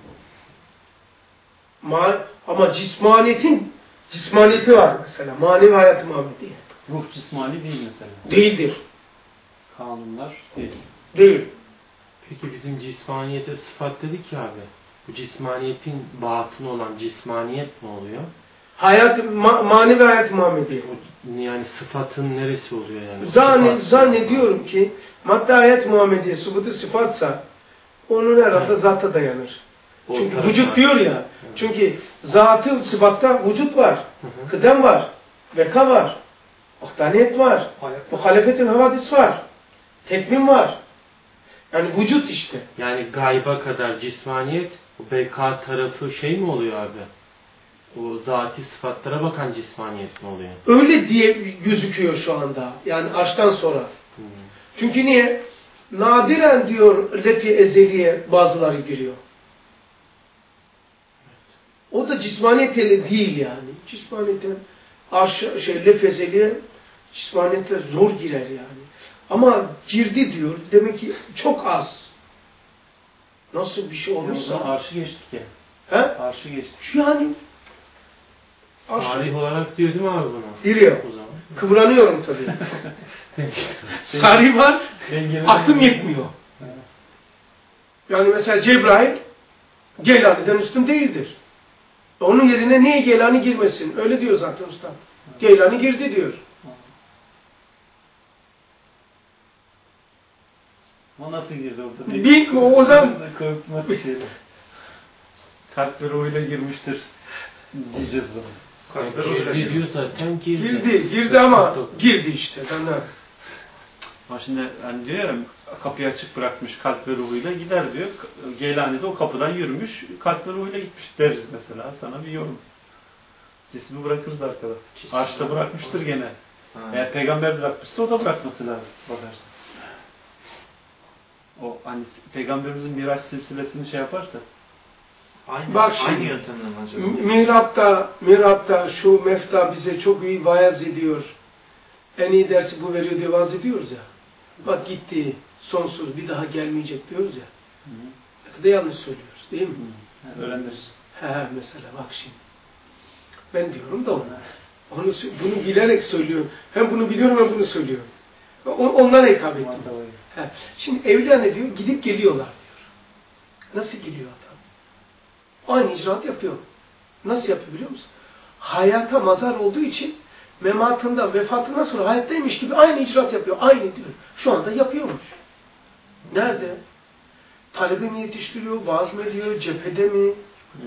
Ma ama cismaniyetin cismaniyeti var mesela. Manevi hayat Muhammedi. Ruh cismani değil mesela. Değildir. Kanunlar değil. Değil. Peki bizim cismaniyete sıfat dedik ya abi. Bu cismaniyetin batını olan cismaniyet mi oluyor? Hayat, ma manevi hayat Muhammedi. Yani sıfatın neresi oluyor yani? Zann Sıfat. zannediyorum ki madde hayat Muhammediye subutu sıfatsa onun herhalde zata dayanır. O Çünkü tarafı vücut var. diyor ya. Evet. Çünkü zatı sıfatta vücut var. Hı hı. Kıdem var. Veka var. Vaktaniyet var. Muhalefetin havadis var. Tekvim var. Yani vücut işte. Yani gayba kadar cismaniyet, o beka tarafı şey mi oluyor abi? O zati sıfatlara bakan cismaniyet mi oluyor? Öyle diye gözüküyor şu anda. Yani aşktan sonra. Hmm. Çünkü niye? Nadiren diyor lefi ezeliye bazıları giriyor. O da cismaniyetiyle değil yani. Cismaniyetten aşağı şey lefi ezeliye cismaniyetle zor girer yani. Ama girdi diyor. Demek ki çok az. Nasıl bir şey olursa. Arşı geçtik ya. He? Arşı geçtik. Şu yani Tarih olarak diyor değil mi abi bunu? giriyor. O zaman. Kıvranıyorum tabii. Sarı var. Aklım yetmiyor. Yani mesela Cebrail Geylani'den üstün değildir. Onun yerine niye Geylani girmesin? Öyle diyor zaten usta. Geylani girdi diyor. O nasıl girdi orada? Bir, o zaman Korkma bir şeydi. Kalp ve ruhuyla girmiştir diyeceğiz onu. Girdi diyor zaten girdi. girdi, girdi ama girdi işte. Benden. Ama şimdi hani diyor ya, kapıyı açık bırakmış kalp ve ruhuyla gider diyor. Geylani de o kapıdan yürümüş, kalp ve ruhuyla gitmiş deriz mesela. Sana bir yorum. Cismi bırakırız arkada. Arşta bırakmıştır gene. Ha. Eğer peygamber bırakmışsa o da bırakması lazım. Bakarsın. O hani peygamberimizin Miraç silsilesini şey yaparsa. Aynı, Bak şimdi, aynı yöntemle mi acaba? Mihrap'ta, Mihrap'ta şu mefta bize çok iyi vaaz ediyor. En iyi dersi bu veriyor diye vaaz ediyoruz ya. Bak gitti, sonsuz bir daha gelmeyecek diyoruz ya. Ne kadar yanlış söylüyoruz değil mi? Yani öğreniriz. He mesela bak şimdi. Ben diyorum da ona. Onu, bunu bilerek söylüyorum. Hem bunu biliyorum hem bunu söylüyorum. Onlara hitap ettim. He. Şimdi evliya ne diyor? Gidip geliyorlar diyor. Nasıl geliyor adam? Aynı icraat yapıyor. Nasıl yapıyor biliyor musun? Hayata mazhar olduğu için mematından, vefatından sonra hayattaymış gibi aynı icraat yapıyor. Aynı diyor. Şu anda yapıyormuş. Nerede? Talebe mi yetiştiriyor? Vaaz mı ediyor? Cephede mi? Hmm.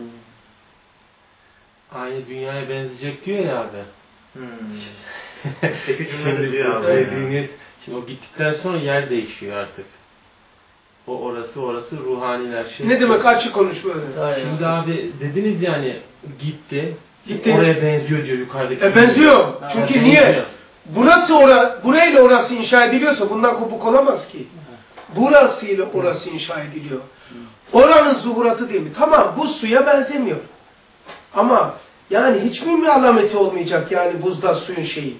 Aynı dünyaya benzeyecek diyor ya abi. Hmm. Peki cümle diyor abi. Dediğiniz, şimdi o gittikten sonra yer değişiyor artık. O orası orası ruhaniler şey. Ne demek açık konuş böyle? Şimdi abi dediniz yani gitti. Gitti. Oraya benziyor diyor yukarıdaki. E benziyor. Ha, Çünkü benziyor. niye? Burası ora, burayla orası inşa ediliyorsa bundan kopuk olamaz ki. Burası ile orası inşa ediliyor. Oranın zuhuratı değil mi? Tamam bu suya benzemiyor. Ama Yani hiçbir mi alameti olmayacak yani buzda suyun şeyi?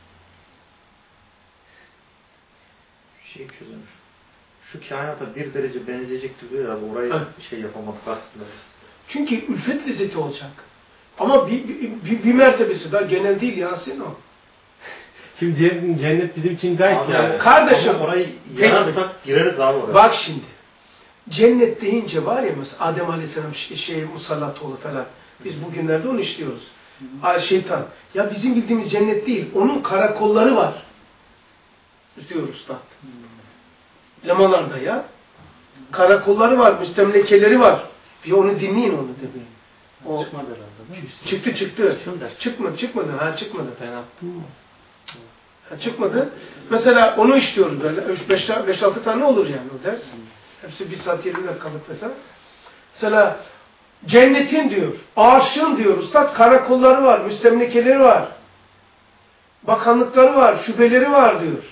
Şey çözülmüş. Şu kainata bir derece benzeyecektir diyor ya, orayı Ha. şey yapamadık aslında. Çünkü ülfet lezzeti olacak. Ama bir, bir, bir, bir mertebesi daha genel değil Yasin o. Şimdi cennet, cennet bizim için gayet Abi, yani. Kardeşim, ama orayı yararsak gireriz abi oraya. Bak şimdi. Cennet deyince var ya mesela Adem Aleyhisselam şey, şey Musallatoğlu falan. Biz bugünlerde onu işliyoruz. Ay şeytan. Ya bizim bildiğimiz cennet değil. Onun karakolları var. Diyor Üstad. Lemalarda ya. Karakolları var, müstemlekeleri var. Bir onu dinleyin onu dedi. O Çıkmadı herhalde değil mi? çıktı çıktı. Çıkmadı. Çıkmadı çıkmadı. Ha çıkmadı. Ben attım mı? Ha, çıkmadı. Mesela onu işliyoruz böyle. beş altı tane olur yani o ders. Hepsi bir saat yirmi dakikalık mesela. Mesela cennetin diyor, aşığın diyor Üstad karakolları var, müstemlekeleri var. Bakanlıkları var, şubeleri var diyor.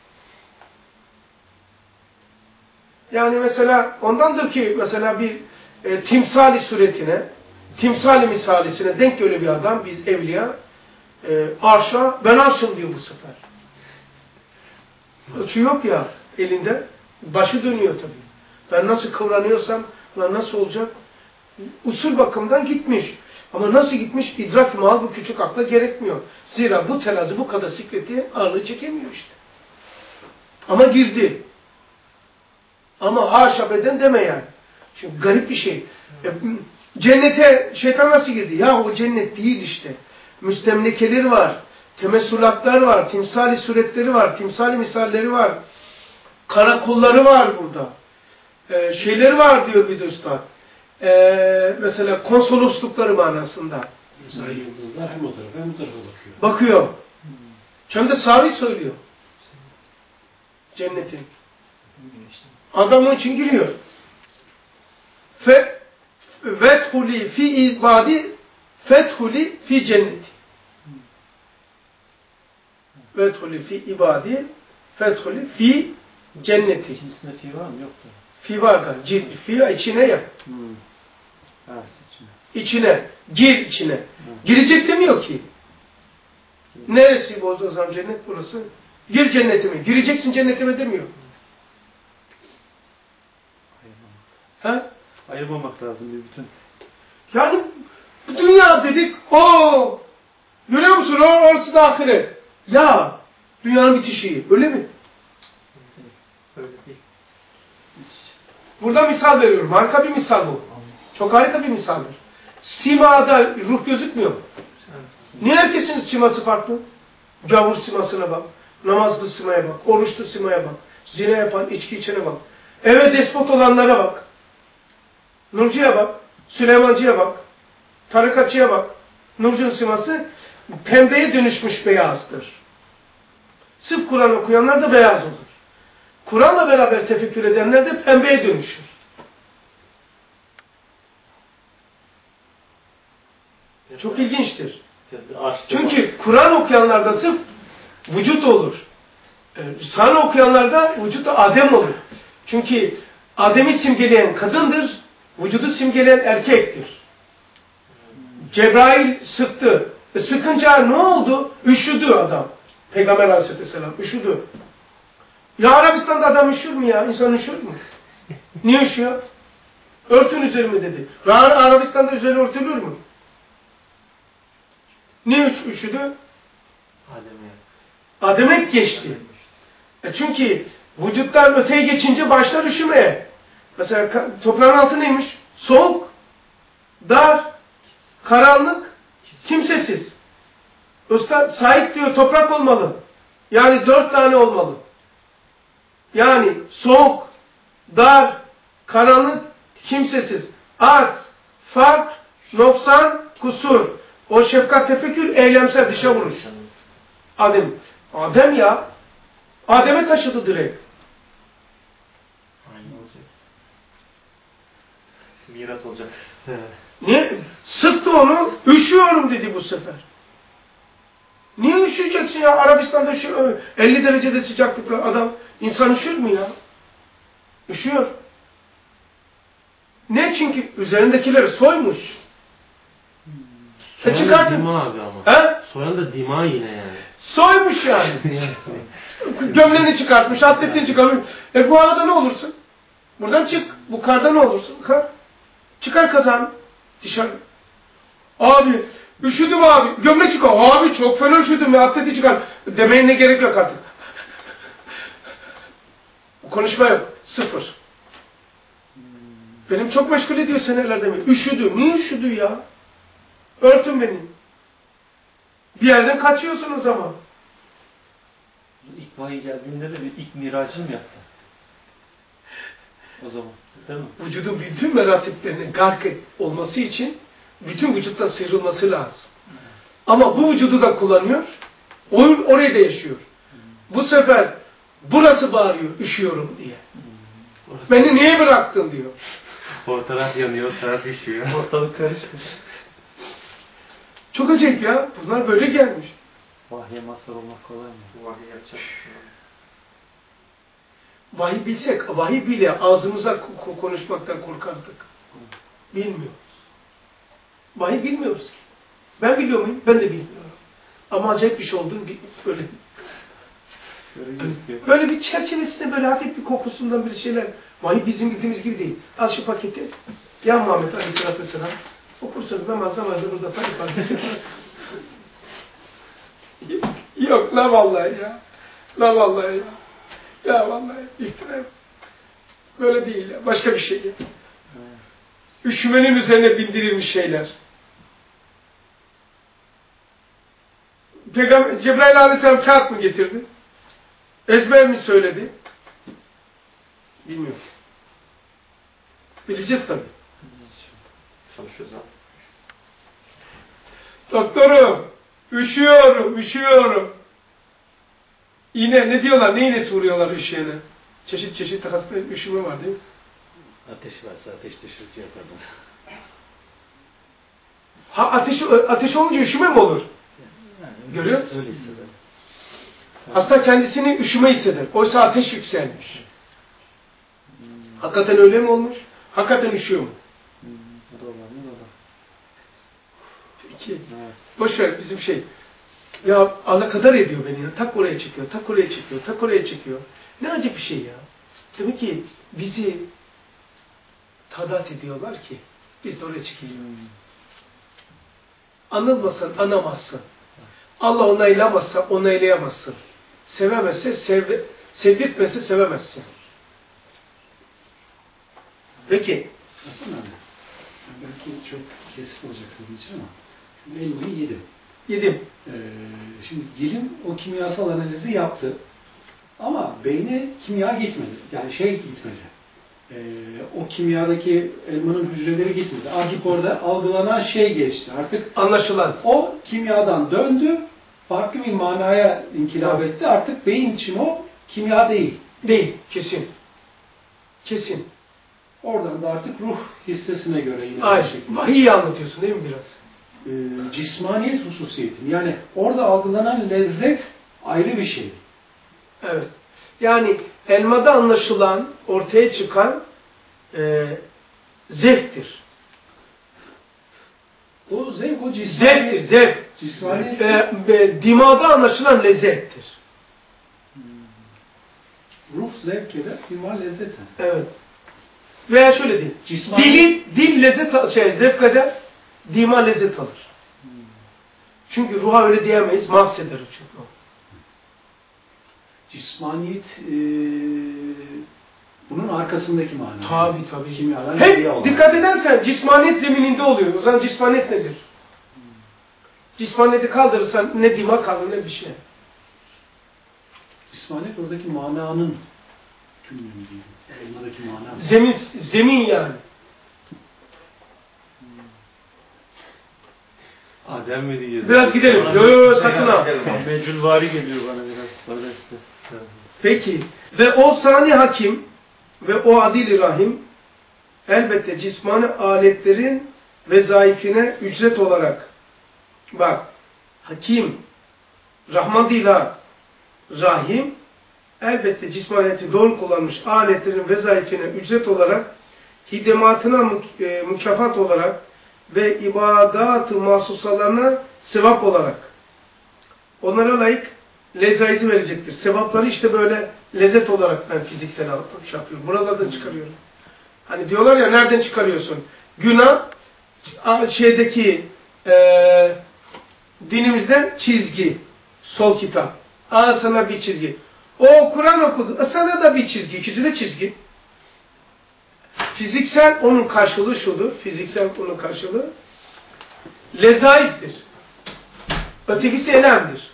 Yani mesela ondandır ki mesela bir e, timsali suretine, timsali misalisine denk öyle bir adam, biz evliya, e, arşa, ben arşım diyor bu sefer. Ölçü yok ya elinde, başı dönüyor tabii. Ben nasıl kıvranıyorsam, nasıl olacak? Usul bakımdan gitmiş. Ama nasıl gitmiş? İdrak mal bu küçük akla gerekmiyor. Zira bu terazi bu kadar sikleti ağırlığı çekemiyor işte. Ama girdi. Ama haşa beden deme yani. Şimdi garip bir şey. E, cennete şeytan nasıl girdi? Ya o cennet değil işte. Müstemlekeleri var. Temessülatlar var. Timsali suretleri var. Timsali misalleri var. Karakolları var burada. E, şeyleri var diyor bir de Üstad. E, mesela konsoloslukları manasında. Mesela yıldızlar hem o tarafa hem bu tarafa bakıyor. Bakıyor. Hem de sahi söylüyor. Cennetin. Adam onun için giriyor. Fe vethuli fi ibadi fethuli fi cenneti. Vethuli fi ibadi fethuli fi cenneti. İkincisinde fi var mı? Yoktu. Fi var da. Cid, fi içine ya. Hmm. Evet, içine. İçine. Gir içine. Hı. Girecek demiyor ki. Hı. Neresi bu o zaman cennet burası? Gir cennetime. Gireceksin cennetime demiyor. Ayırmamak. Ha? Ayırmamak lazım bir bütün. Yani dünya dedik, o görüyor musun? O, orası da ahiret. Ya dünyanın bitişi. Öyle mi? Öyle değil. Burada misal veriyorum. Harika bir misal bu. Çok harika bir misaldir. Simada ruh gözükmüyor. Niye herkesin siması farklı? Gavur simasına bak. Namazlı simaya bak. Oruçlu simaya bak. Zina yapan, içki içene bak. Eve despot olanlara bak. Nurcu'ya bak. Süleymancı'ya bak. Tarikatçı'ya bak. Nurcu'nun siması pembeye dönüşmüş beyazdır. Sırf Kur'an okuyanlar da beyaz olur. Kur'an'la beraber tefekkür edenler de pembeye dönüşür. Çok ilginçtir. Çünkü Kur'an okuyanlarda sırf vücut olur. Sana okuyanlarda vücut Adem olur. Çünkü Adem'i simgeleyen kadındır, vücudu simgeleyen erkektir. Cebrail sıktı. E sıkınca ne oldu? Üşüdü adam. Peygamber Aleyhisselam üşüdü. Ya Arabistan'da adam üşür mü ya? İnsan üşür mü? Niye üşüyor? Örtün üzerime dedi. Arabistan'da üzeri örtülür mü? Niye üşüdü? Adem'e. Adem'e geçti. E çünkü vücuttan öteye geçince başlar üşümeye. Mesela toprağın altı neymiş? Soğuk, dar, karanlık, kimsesiz. Usta sahip diyor toprak olmalı. Yani dört tane olmalı. Yani soğuk, dar, karanlık, kimsesiz. Art, fark, noksan, kusur. O şefkat tefekkür eylemsel dışa vuruş. Adem. Adem ya. Adem'e taşıdı direkt. Aynen olacak. Mirat olacak. Niye? Sıktı onu. Üşüyorum dedi bu sefer. Niye üşüyeceksin ya? Arabistan'da şu elli derecede sıcaklıkla adam. İnsan üşür mü ya? Üşüyor. Ne? Çünkü üzerindekileri soymuş. Soyan da çıkartın. dima abi ama. He? Soyan da dima yine yani. Soymuş yani. Gömleğini çıkartmış, atletini çıkartmış. E bu arada ne olursun? Buradan çık. Bu karda ne olursun? Kar. Çıkar kazan. Dışarı. Abi üşüdüm abi. Gömlek çıkar. Abi çok fena üşüdüm ya. Atleti çıkar. Demeye ne gerek yok artık. Bu konuşma yok. Sıfır. Benim çok meşgul ediyor senelerden beri. Üşüdü. Niye üşüdü ya? Örtün beni. Bir yerden kaçıyorsun o zaman. İlk vahiy geldiğinde de bir ilk miracını mı yaptı? O zaman. Değil mi? Vücudun bütün meratiplerinin gark olması için bütün vücuttan sıyrılması lazım. Ama bu vücudu da kullanıyor. Oyun orayı da yaşıyor. Bu sefer burası bağırıyor. Üşüyorum diye. Beni niye bıraktın diyor. O taraf yanıyor, o taraf üşüyor. Ortalık karışmış. Çok acayip ya. Bunlar böyle gelmiş. Vahye mazhar olmak kolay mı? Bu vahiy yapacak. Vahiy bilsek, vahiy bile ağzımıza konuşmaktan korkardık. Bilmiyoruz. Vahiy bilmiyoruz ki. Ben biliyor muyum? Ben de bilmiyorum. Ama acayip bir şey olduğunu böyle böyle bir çerçevesinde böyle hafif bir kokusundan bir şeyler. Vahiy bizim bildiğimiz gibi değil. Al şu paketi. Ya Muhammed Aleyhisselatü Vesselam. Okursanız namaz namazda burada panik panik. Yok la vallahi ya. La vallahi ya. Ya vallahi iftira. Böyle değil ya. Başka bir şey ya. Üşümenin üzerine bindirilmiş şeyler. Peygamber Cebrail Aleyhisselam kağıt mı getirdi? Ezber mi söyledi? Bilmiyorum. Bileceğiz tabii. Çalışıyoruz abi. Doktorum, üşüyorum, üşüyorum. İğne, ne diyorlar? Ne iğnesi vuruyorlar üşüyene? Çeşit çeşit hasta üşüme var değil mi? Ateş varsa ateş düşürücü yapardım. Ha ateş, ateş olunca üşüme mi olur? Yani, Görüyor musun? Öyle hisseder. Hasta kendisini üşüme hisseder. Oysa ateş yükselmiş. Hakikaten öyle mi olmuş? Hakikaten üşüyor mu? Hmm, o da var mı? O da. Peki. Evet. Boş ver bizim şey. Ya alakadar ediyor beni ya. Tak oraya çekiyor, tak oraya çekiyor, tak oraya çekiyor. Ne acı bir şey ya. Demek ki bizi tadat ediyorlar ki biz de oraya çekiliyoruz. Hmm. Anılmasan anamazsın. Allah onaylamazsa onaylayamazsın. Sevemezse sev, sevdirtmezse sevemezsin. Peki. Aslında abi, belki çok kesif olacak sizin için ama elmayı yedim. Yedim. Ee, şimdi dilim o kimyasal analizi yaptı. Ama beyne kimya gitmedi. Yani şey gitmedi. Ee, o kimyadaki elmanın hücreleri gitmedi. Artık orada algılanan şey geçti. Artık Anlaşılan. o kimyadan döndü. Farklı bir manaya inkılap etti. Artık beyin için o kimya değil. Değil. Kesin. Kesin. Oradan da artık ruh hissesine göre yine Hayır. bir şekilde. Vahiy anlatıyorsun değil mi biraz? Ee, cismaniyet hususiyeti. Yani orada algılanan lezzet ayrı bir şey. Evet. Yani elmada anlaşılan, ortaya çıkan e, zevktir. O zevk, o cismaniyet. Zevktir, zevk. Cismaniyet. E, e, dimağda anlaşılan lezzettir. Ruh zevk eder, dima lezzet. Evet. Veya şöyle diyeyim. Cismani- Dili, dil lezzet, şey, zevk eder, dima lezzet alır. Çünkü ruha öyle diyemeyiz, mahseder çünkü o. Cismaniyet e, bunun arkasındaki mana. Tabii tabii. Kimyadan Hep geriye olan. dikkat edersen cismaniyet zemininde oluyor. O zaman cismaniyet nedir? Cismaniyeti kaldırırsan ne dima kalır ne bir şey. Cismaniyet oradaki mananın tümünü değil. Elmadaki mana. Zemin, zemin yani. Adem mi diyeceğiz? Biraz gidelim. Yo yo yo sakın ha. Mecülvari geliyor bana biraz. Söylesi. Peki. Ve o sani hakim ve o adil-i rahim elbette cismani aletlerin vezaifine ücret olarak bak hakim Rahman değil ha rahim elbette cismaniyeti doğru kullanmış aletlerin vezaifine ücret olarak hidematına mü, e, mükafat olarak ve ibadat-ı mahsusalarına sevap olarak onlara layık lezzeti verecektir. Sevapları işte böyle lezzet olarak ben fiziksel şey yapıyorum. Buralardan çıkarıyorum. Hani diyorlar ya nereden çıkarıyorsun? Günah şeydeki e, dinimizde çizgi. Sol kitap. Aa sana bir çizgi. O Kur'an okudu. Sana da bir çizgi. İkisi de çizgi. Fiziksel onun karşılığı şudur. Fiziksel onun karşılığı lezaiftir. Ötekisi elemdir.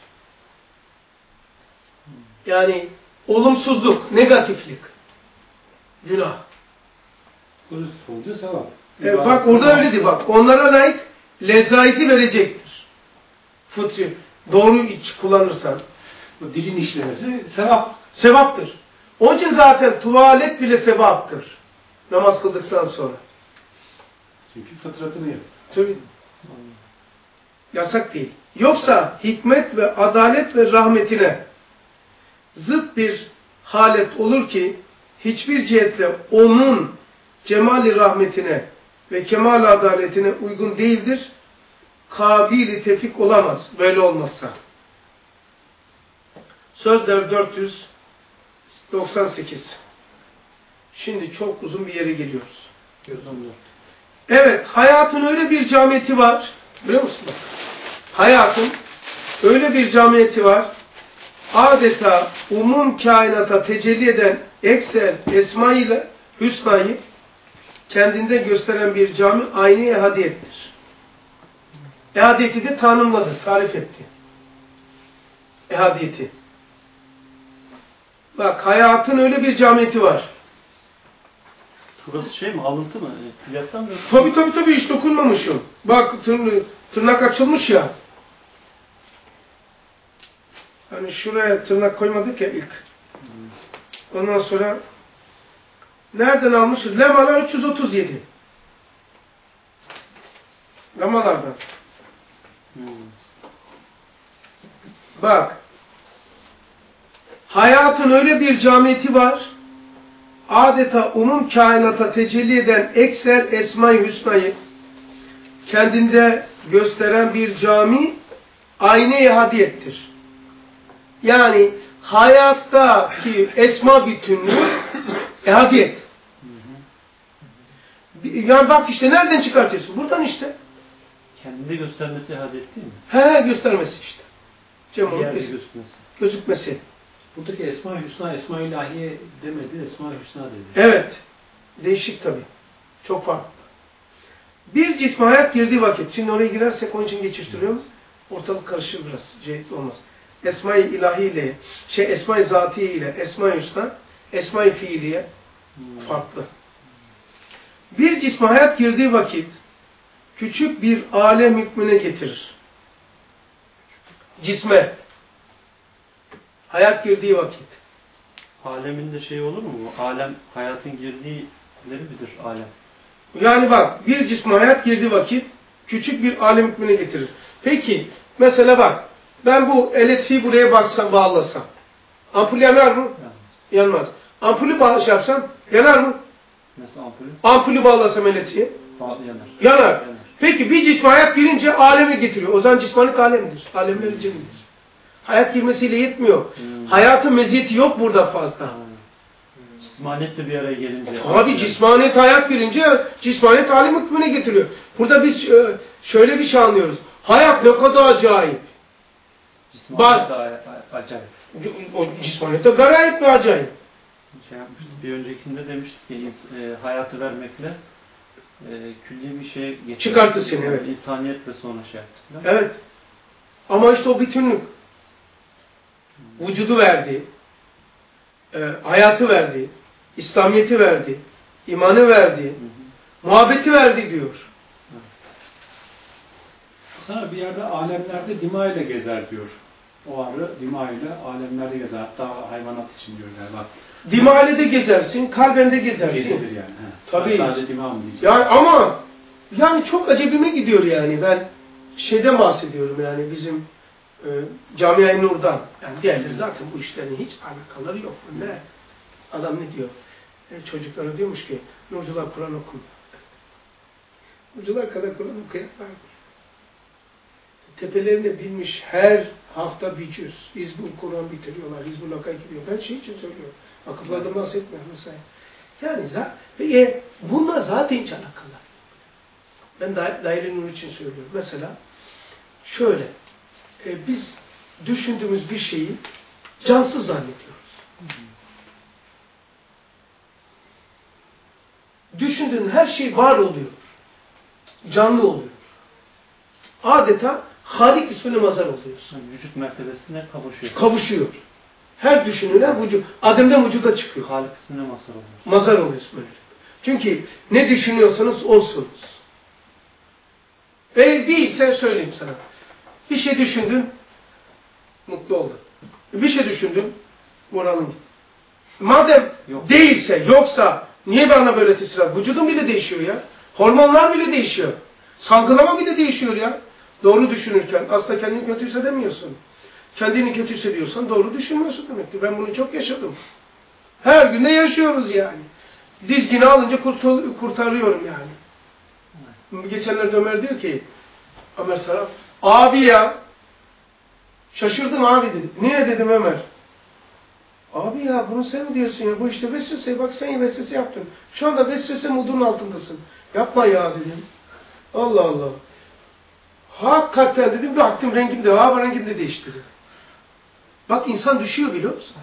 Yani olumsuzluk, negatiflik. Günah. Pozitif olunca sevap. Evet, bak orada öyle değil bak. Onlara layık lezzaiti verecektir. Fıtri. Doğru iç kullanırsan. Bu dilin işlemesi sevap. Sevaptır. Onun için zaten tuvalet bile sevaptır. Namaz kıldıktan sonra. Çünkü fıtratını yap. Tabii. Yasak değil. Yoksa hikmet ve adalet ve rahmetine zıt bir halet olur ki hiçbir cihetle onun cemali rahmetine ve kemal adaletine uygun değildir. Kabili tefik olamaz. Böyle olmazsa. Sözler dört yüz doksan sekiz. Şimdi çok uzun bir yere geliyoruz. Evet, hayatın öyle bir camiyeti var. Biliyor musun? Hayatın öyle bir camiyeti var. Adeta umum kainata tecelli eden eksel esma ile hüsnayı kendinde gösteren bir cami aynı ehadiyettir. Ehadiyeti de tanımladı, tarif etti. Ehadiyeti. Bak, hayatın öyle bir camiyeti var. Burası şey mi? Alıntı mı? Külliyattan mı? Tabii tabii tabii hiç dokunmamışım. Bak tırn tırnak açılmış ya. Hani şuraya tırnak koymadık ya ilk. Ondan sonra nereden almışız? Lemalar üç yüz otuz yedi. Lemalardan. Hmm. Bak. Hayatın öyle bir camiyeti var. Adeta umum kainata tecelli eden ekser esma-i hüsnayı kendinde gösteren bir cami ayne-i hadiyettir. Yani hayattaki esma bütünlüğü ehadiyet. Yani bak işte nereden çıkartıyorsun? Buradan işte. Kendinde göstermesi ehadiyet değil mi? He göstermesi işte. Cem'in gözükmesi. Gözükmesi. Buradaki Esma-i Hüsna, Esma-i İlahiye demedi, Esma-i Hüsna dedi. Evet. Değişik tabii. Çok farklı. Bir cisme hayat girdiği vakit, şimdi oraya girersek onun için geçiştiriyoruz. Ortalık karışır biraz. Cehit olmaz. Esma-i ilahi ile, şey Esma-i zati ile, Esma-i Hüsna, Esma-i fiiliye hmm. farklı. Bir cisme hayat girdiği vakit küçük bir alem hükmüne getirir. Cisme. Hayat girdiği vakit. Aleminde şey olur mu? Alem, hayatın girdiği midir alem? Yani bak, bir cisme hayat girdiği vakit küçük bir alem hükmüne getirir. Peki, mesela bak, ben bu elektriği buraya bassam, bağlasam, ampul yanar mı? Yanmaz. Yanmaz. Ampulü bağ şey yapsam, yanar mı? Nasıl ampulü? Ampulü bağlasam elektriği. Yanar. Yanar. Yanar. Peki, bir cisme hayat girince aleme getiriyor. O zaman cismanlık alemdir. Alemler cem'idir. Hayat girmesiyle yetmiyor. Hmm. Hayatın meziyeti yok burada fazla. Hmm. Cismaniyet de bir araya gelince. Abi cismaniyet hayat girince cismaniyet alem hükmüne getiriyor. Burada biz şöyle bir şey anlıyoruz. Hayat ne kadar acayip. Cismaniyet de acayip. O cismaniyet de garayip bir acayip. Şey yapmıştık, bir öncekinde demiştik ki e, hayatı vermekle e, külli bir şey getirir. Çıkartırsın evet. İnsaniyetle sonra şey yaptık. Evet. Ama işte o bütünlük. Hmm. Vücudu verdi. E, hayatı verdi. İslamiyeti verdi. İmanı verdi. Hı hı. Muhabbeti verdi diyor. Hı. Sana bir yerde alemlerde dima ile gezer diyor. O arı dima ile alemlerde gezer. Hatta hayvanat için diyor galiba. Dima ile de gezersin, kalbende gezersin. Gezilir yani. He. Tabii. Sadece dima mı diyeceğim? Yani ama yani çok acebime gidiyor yani. Ben şeyden bahsediyorum yani bizim e, Camia-i Nur'dan. Yani diğerleri zaten bu işlerin hiç alakaları yok. Ne? Adam ne diyor? E, çocuklara diyormuş ki Nurcular Kur'an okun. Hocalar kadar Kur'an okuyanlar var. Tepelerine binmiş her hafta bir cüz. Hizbul Kur'an bitiriyorlar. Hizbul Hak'a gidiyor. Ben şey için söylüyorum. Akıllardan bahsetmiyorum mesela. Yani ve bunlar zaten hiç alakalı. Ben daire nur için söylüyorum. Mesela şöyle e, biz düşündüğümüz bir şeyi cansız zannediyoruz. Düşündüğün her şey var oluyor. Canlı oluyor. Adeta Halik ismine mazar oluyorsun. Yani vücut mertebesine kavuşuyor. Kavuşuyor. Her düşünülen vücut. Adem'den vücuda çıkıyor. Halik ismine mazar oluyor. Mazar oluyorsun böyle. Çünkü ne düşünüyorsanız olsunuz. Ve değilse söyleyeyim sana. Bir şey düşündün, mutlu oldun. Bir şey düşündün, moralin gitti. Madem Yok. değilse, yoksa niye bana böyle tesir var? Vücudun bile değişiyor ya. Hormonlar bile değişiyor. Salgılama bile değişiyor ya. Doğru düşünürken aslında kendini kötü hissedemiyorsun. Kendini kötü hissediyorsan doğru düşünmüyorsun demektir. Ben bunu çok yaşadım. Her gün de yaşıyoruz yani. Dizgini alınca kurtul kurtarıyorum yani. Geçenlerde Ömer diyor ki, Ömer Saraf, abi ya, şaşırdım abi dedi. Niye dedim Ömer? Abi ya bunu sen mi diyorsun ya? Bu işte vesvese, bak sen vesvese yaptın. Şu anda vesvese modunun altındasın. Yapma ya dedim. Allah Allah. Hakikaten dedim, baktım rengim de, hava rengim de değişti. Bak insan düşüyor biliyor musun?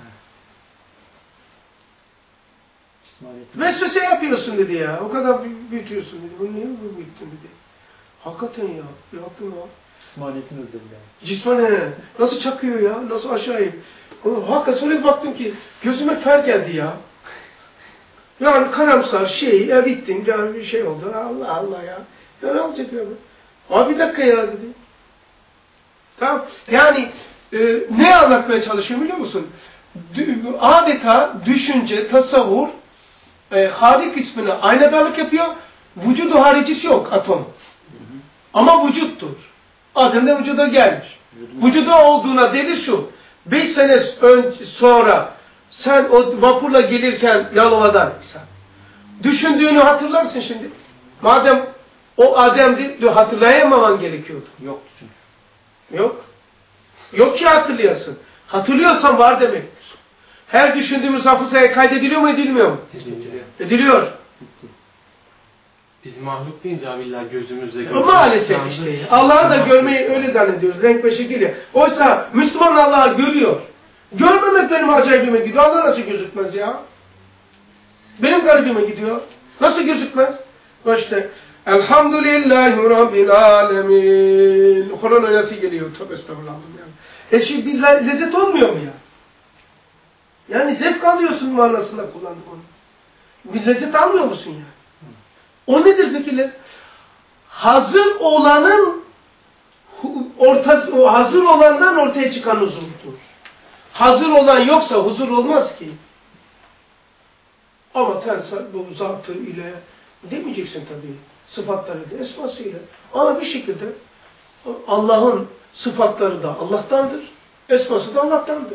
Vesvese yapıyorsun dedi ya. O kadar büyütüyorsun dedi. Bunu niye bu büyüttün dedi. Hakikaten ya. Yaptın ya. Cismaniyetin özelliği. Cismane. Nasıl çakıyor ya? Nasıl aşağıya? Hakikaten sonra bir baktım ki gözüme fer geldi ya. Yani karamsar şey. Ya bittin. Yani bir şey oldu. Allah Allah ya. Ya ne olacak ya? Abi bir dakika ya dedi. Tamam. Yani e, ne anlatmaya çalışıyorum biliyor musun? Adeta düşünce, tasavvur e, Halik ismine aynadarlık yapıyor. Vücudu haricisi yok atom. Hı hı. Ama vücuttur. Adem'de vücuda gelmiş. Hı hı. Vücuda olduğuna delil şu. Beş sene önce sonra sen o vapurla gelirken Yalova'dan sen düşündüğünü hatırlarsın şimdi. Madem o Adem'di hatırlayamaman gerekiyordu. Yoktu çünkü. Yok. Yok ki hatırlayasın. Hatırlıyorsan var demektir. Her düşündüğümüz hafızaya kaydediliyor mu edilmiyor mu? Ediliyor. Ediliyor. Biz mahluk deyince abiler gözümüzle görüyoruz. Maalesef işte. Allah'ı da görmeyi öyle zannediyoruz. Renk ve şekilde. Oysa Müslüman Allah'ı görüyor. Görmemek benim acayibime gidiyor. Allah nasıl gözükmez ya? Benim garibime gidiyor. Nasıl gözükmez? İşte Elhamdülillahi Rabbil Alemin. Kur'an öylesi geliyor. Tövbe estağfurullah. Yani. E şimdi bir lezzet olmuyor mu ya? Yani zevk alıyorsun manasında kullandık onu. Bir lezzet almıyor musun yani? O nedir peki? Hazır olanın ortası, o hazır olandan ortaya çıkan huzurdur. Hazır olan yoksa huzur olmaz ki. Ama sen bu zatı ile demeyeceksin tabii. Sıfatlarıyla, esmasıyla. Ama bir şekilde Allah'ın sıfatları da Allah'tandır. Esması da Allah'tandır.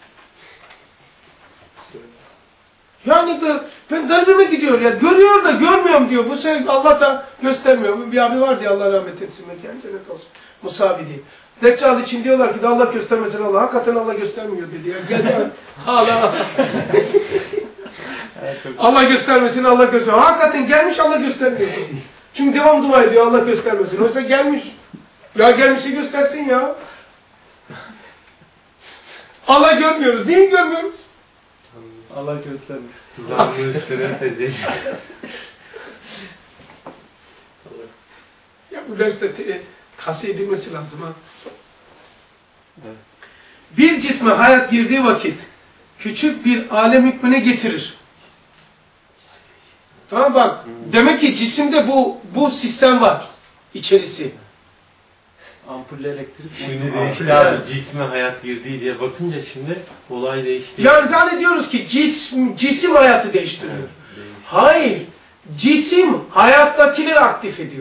Yani ben, ben garibime gidiyor ya. Görüyor da görmüyorum diyor. Bu sefer Allah da göstermiyor. Bir abi vardı ya, Allah rahmet etsin. Mekan cennet olsun. Musabi diye. Deccal için diyorlar ki de Allah göstermesin Allah. Hakikaten Allah göstermiyor dedi ya. Gel hala. Allah göstermesin Allah göstermiyor. Hakikaten gelmiş Allah göstermiyor. Çünkü devam dua ediyor Allah göstermesin. Oysa gelmiş. Ya gelmişi göstersin ya. Allah görmüyoruz. Niye görmüyoruz? Allah göstermiş. Zannı üstüne tecelli. Ya bu derste tahsil edilmesi lazım ha. Evet. Bir cisme hayat girdiği vakit küçük bir alem hükmüne getirir. Tamam bak. Hmm. Demek ki cisimde bu bu sistem var. İçerisi. Ampulle elektrik. Şimdi değişti abi. Cisme hayat girdiği diye bakınca şimdi olay değişti. Yani zannediyoruz ki cisim, cisim hayatı değiştiriyor. Evet, hayır. Cisim hayattakileri aktif ediyor.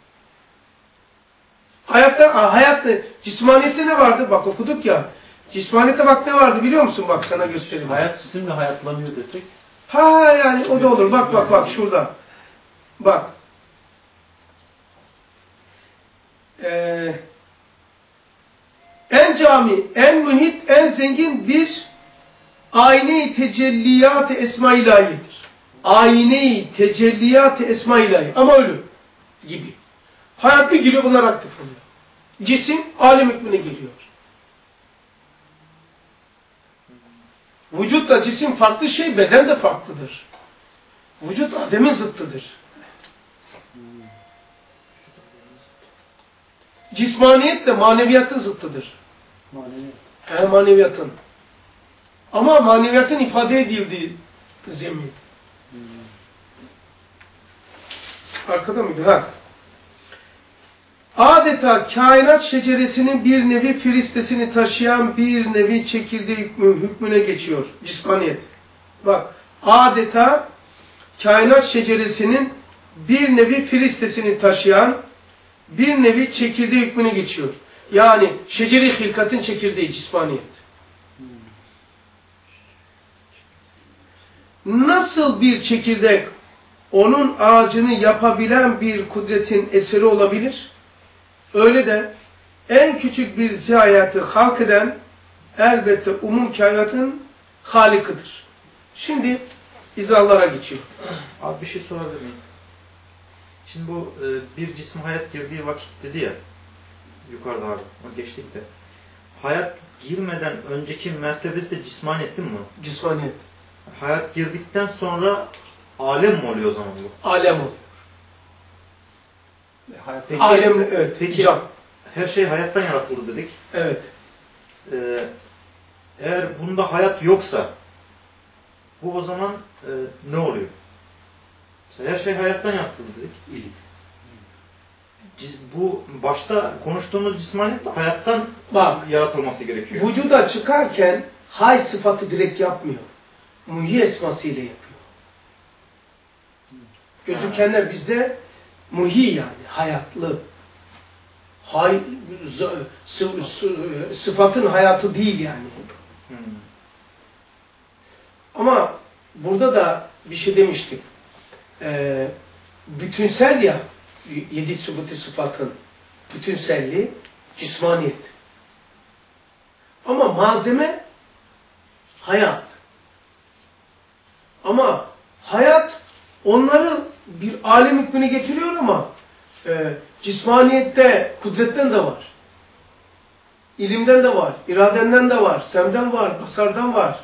Hayatta, hayatta, cismaniyette ne vardı? Bak okuduk ya. Cismaniyette bak ne vardı biliyor musun? Bak sana göstereyim. Hayat cisimle hayatlanıyor desek. Ha yani o da olur. Bak bak bak şurada. Bak. Ee, en cami, en mühit, en zengin bir ayne-i tecelliyat-ı esma ilahiyedir. Ayne-i tecelliyat-ı esma ilahi. Ama ölü gibi. Hayat bir giriyor, bunlar aktif oluyor. Cisim alem hükmüne geliyor. Vücutla cisim farklı şey, beden de farklıdır. Vücut Adem'in zıttıdır. Cismaniyet de maneviyatın zıttıdır. Maneviyat. He, maneviyatın. Ama maneviyatın ifade edildiği zemin. Hmm. Arkada mıydı? Ha. Adeta kainat şeceresinin bir nevi firistesini taşıyan bir nevi çekirdeği hükmüne geçiyor. Cismaniyet. Bak. Adeta kainat şeceresinin bir nevi firistesini taşıyan bir nevi çekirdeği hükmüne geçiyor. Yani şeceri hilkatın çekirdeği cismaniyet. Nasıl bir çekirdek onun ağacını yapabilen bir kudretin eseri olabilir? Öyle de en küçük bir zihayatı halk eden elbette umum kainatın halikıdır. Şimdi izahlara geçiyor. Abi bir şey sorabilir miyim? Şimdi bu e, bir cisme hayat girdiği vakit dedi ya, yukarıda abi, o geçtik de. Hayat girmeden önceki mertebesi de cismaniyet değil mi? Cismaniyet. Hayat girdikten sonra alem mi oluyor o zaman bu? Alem oluyor. Peki, Alem, evet. Peki, can. Her şey hayattan yaratıldı dedik. Evet. Ee, eğer bunda hayat yoksa, bu o zaman e, ne oluyor? Mesela her şey hayattan yaratıldı dedik. Bu başta konuştuğumuz cismaniyet de hayattan Bak, yaratılması gerekiyor. Vücuda çıkarken hay sıfatı direkt yapmıyor. Muhyi esmasıyla yapıyor. Gözükenler bizde muhyi yani hayatlı. Hay, sıfatın hayatı değil yani. Hmm. Ama burada da bir şey demiştik. Ee, bütünsel ya, yedi sübuti sıfatın bütünselliği cismaniyet. Ama malzeme hayat. Ama hayat onları bir alem hükmüne getiriyor ama e, cismaniyette kudretten de var. İlimden de var, iradenden de var, semden var, basardan var.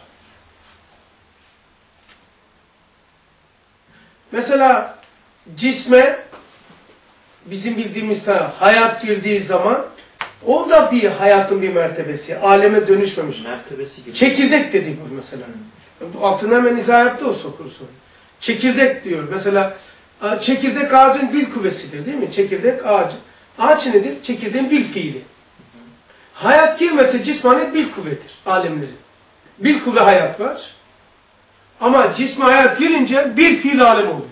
Mesela cisme bizim bildiğimiz taraf hayat girdiği zaman o da bir hayatın bir mertebesi. Aleme dönüşmemiş. Mertebesi gibi. Çekirdek dedik bu mesela. Altına hemen izah yaptı o sokurusu. Çekirdek diyor. Mesela çekirdek ağacın bil kuvvesidir değil mi? Çekirdek ağacı. Ağaç nedir? Çekirdeğin bil fiili. Hayat girmese cismaniyet bil kuvvetir. Alemlerin. Bil kuvve hayat var. Ama cisme hayat girince bir fiil alem oluyor.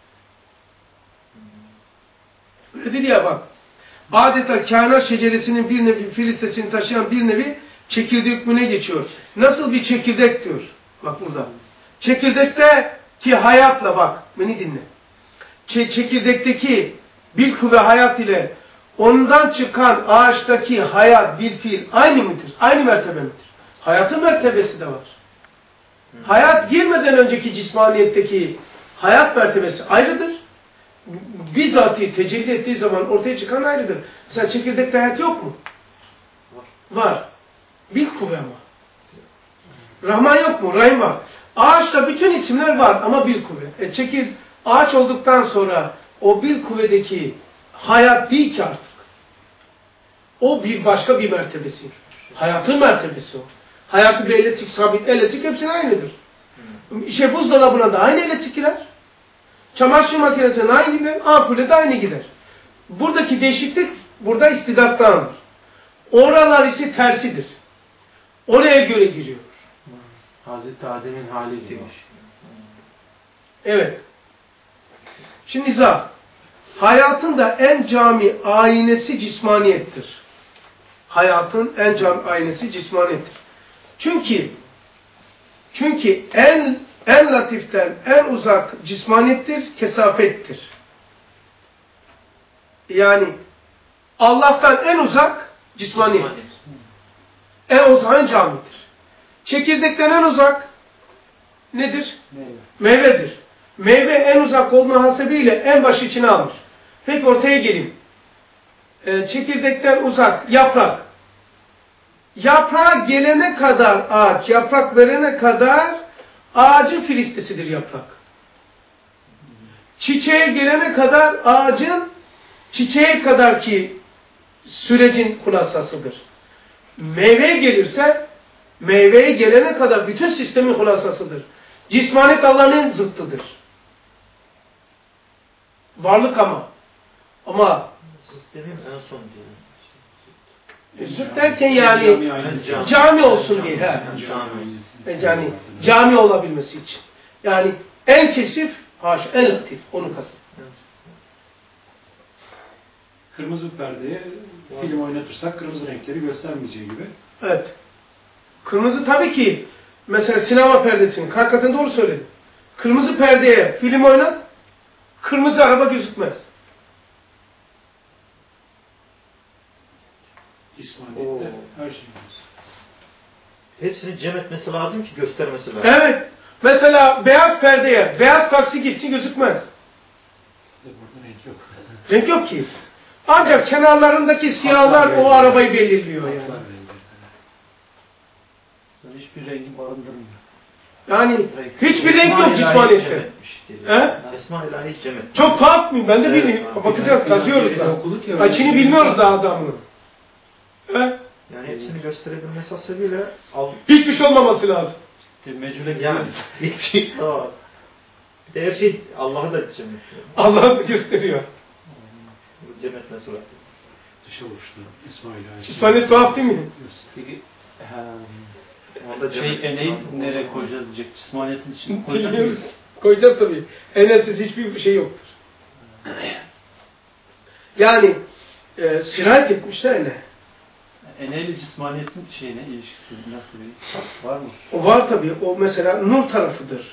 Öyle dedi ya bak. Adeta kainat şeceresinin bir nevi filistesini taşıyan bir nevi çekirdek hükmüne geçiyor. Nasıl bir çekirdek diyor. Bak burada. Çekirdekte ki hayatla bak. Beni dinle. Ç çekirdekteki bil kuvve hayat ile ondan çıkan ağaçtaki hayat bir fiil aynı mıdır? Aynı mertebe midir? Hayatın mertebesi de var. Hayat girmeden önceki cismaniyetteki hayat mertebesi ayrıdır. Bizatihi tecelli ettiği zaman ortaya çıkan ayrıdır. Mesela çekirdekte hayat yok mu? Var. Var. Bil kuvve ama. Rahman yok mu? Rahim var. Ağaçta bütün isimler var ama bil kuvve. E çekir, ağaç olduktan sonra o bil kuvvedeki hayat değil ki artık. O bir başka bir mertebesi. Hayatın mertebesi o. Hayatı bir elektrik, sabit elektrik hepsine aynıdır. İşte buzdolabına da aynı elektrik girer. Çamaşır makinesine aynı gider. Ampule de aynı gider. Buradaki değişiklik burada istidattandır. Oralar ise tersidir. Oraya göre giriyor. Hazreti Adem'in hali demiş. Evet. Şimdi izah. Hayatın da en cami aynesi cismaniyettir. Hayatın en cami aynesi cismaniyettir. Çünkü çünkü en en latiften en uzak cismaniyettir, kesafettir. Yani Allah'tan en uzak cismaniyet. En uzak camidir. Çekirdekten en uzak nedir? Meyve. Meyvedir. Meyve en uzak olma hasebiyle en başı içine alır. Peki ortaya geleyim. Ee, çekirdekten uzak yaprak. Yaprağa gelene kadar ağaç, yaprak verene kadar ağacın filistesidir yaprak. Çiçeğe gelene kadar ağacın çiçeğe kadar ki sürecin hulasasıdır. Meyveye gelirse meyveye gelene kadar bütün sistemin hulasasıdır. Cismaniyet Allah'ın en zıttıdır. Varlık ama. Ama Sistemin en son diyelim. zıt derken yani cami, cami olsun diye. He. Cami. Yani cami olabilmesi için. Yani en kesif, haş, en latif. Onu kastediyorum. Kırmızı perdeye film oynatırsak kırmızı renkleri göstermeyeceği gibi. Evet. Kırmızı tabii ki mesela sinema perdesinin hakikaten doğru söyledi. Kırmızı perdeye film oynat, kırmızı araba gözükmez. İsmail'de her şey var. Hepsini cem etmesi lazım ki göstermesi lazım. Evet. Mesela beyaz perdeye beyaz taksi gitsin gözükmez. Burada renk yok. Renk yok ki. Ancak kenarlarındaki siyahlar o arabayı belirliyor yani. Hiçbir rengi barındırmıyor. Yani hiçbir renk yok cismaniyette. Esma ilahi cem etmiş. Çok tuhaf mıyım? Ben de Evet, bilmiyorum. abi. Bakacağız, kazıyoruz da. Okuduk ya. Açını bilmiyoruz daha adamını. Evet. Yani hepsini gösterebilmesi hasebiyle al. Hiçbir şey olmaması lazım. İşte mecbure Yani hiçbir şey tamam. Bir de her şey Allah'ı da cem etmiyor. Allah gösteriyor. Cem etmesi lazım. Dışa vuruştu. İsmail. Cismaniyet tuhaf değil mi? Peki ha, Onda cem şey etmesi eneği lazım. nereye koyacağız diyecek. Cismaniyetin içine koyacak Bilmiyoruz. mıyız? Koyacağız tabii. Enesiz hiçbir şey yoktur. Yani e, sirayet etmişler ene. Eneğiyle cismaniyetin şeyine ilişkisi nasıl bir var mı? O var tabii. O mesela nur tarafıdır.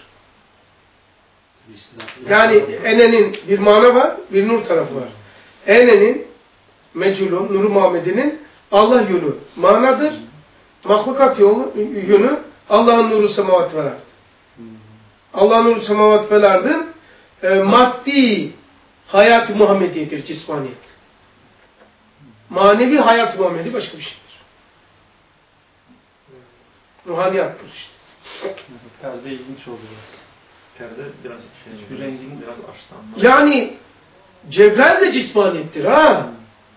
Yani enenin bir mana var, bir nur tarafı var. Enenin, meculun, Nur-u Muhammed'inin Allah yolu manadır. Mahlukat yolu, yönü Allah'ın nuru semavat veler. Allah'ın nuru semavat velerdir. E, maddi hayat-ı Muhammediyedir cismaniyet. Manevi hayat-ı Muhammedi başka bir şeydir. Ruhaniyattır işte. Perde ilginç oldu. Perde biraz şey, Hiçbir rengin biraz açtan. Yani Cebrail de cismaniyettir ha.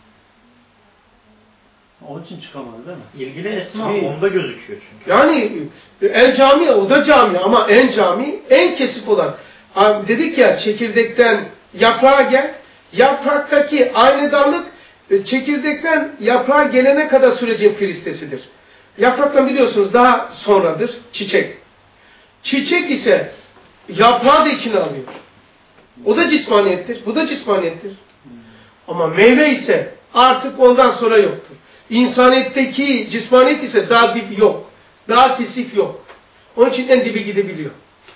Onun için çıkamadı değil mi? İlgili esma Tabii. onda gözüküyor çünkü. Yani el cami, o da cami ama en cami, en kesif olan. Abi dedik ya çekirdekten yaprağa gel. Yapraktaki aynedarlık çekirdekten yaprağa gelene kadar sürecin filistesidir. Yapraktan biliyorsunuz daha sonradır çiçek. Çiçek ise yaprağı da içine alıyor. O da cismaniyettir, bu da cismaniyettir. Ama meyve ise artık ondan sonra yoktur. İnsaniyetteki cismaniyet ise daha dip yok. Daha kesif yok. Onun için en dibi gidebiliyor.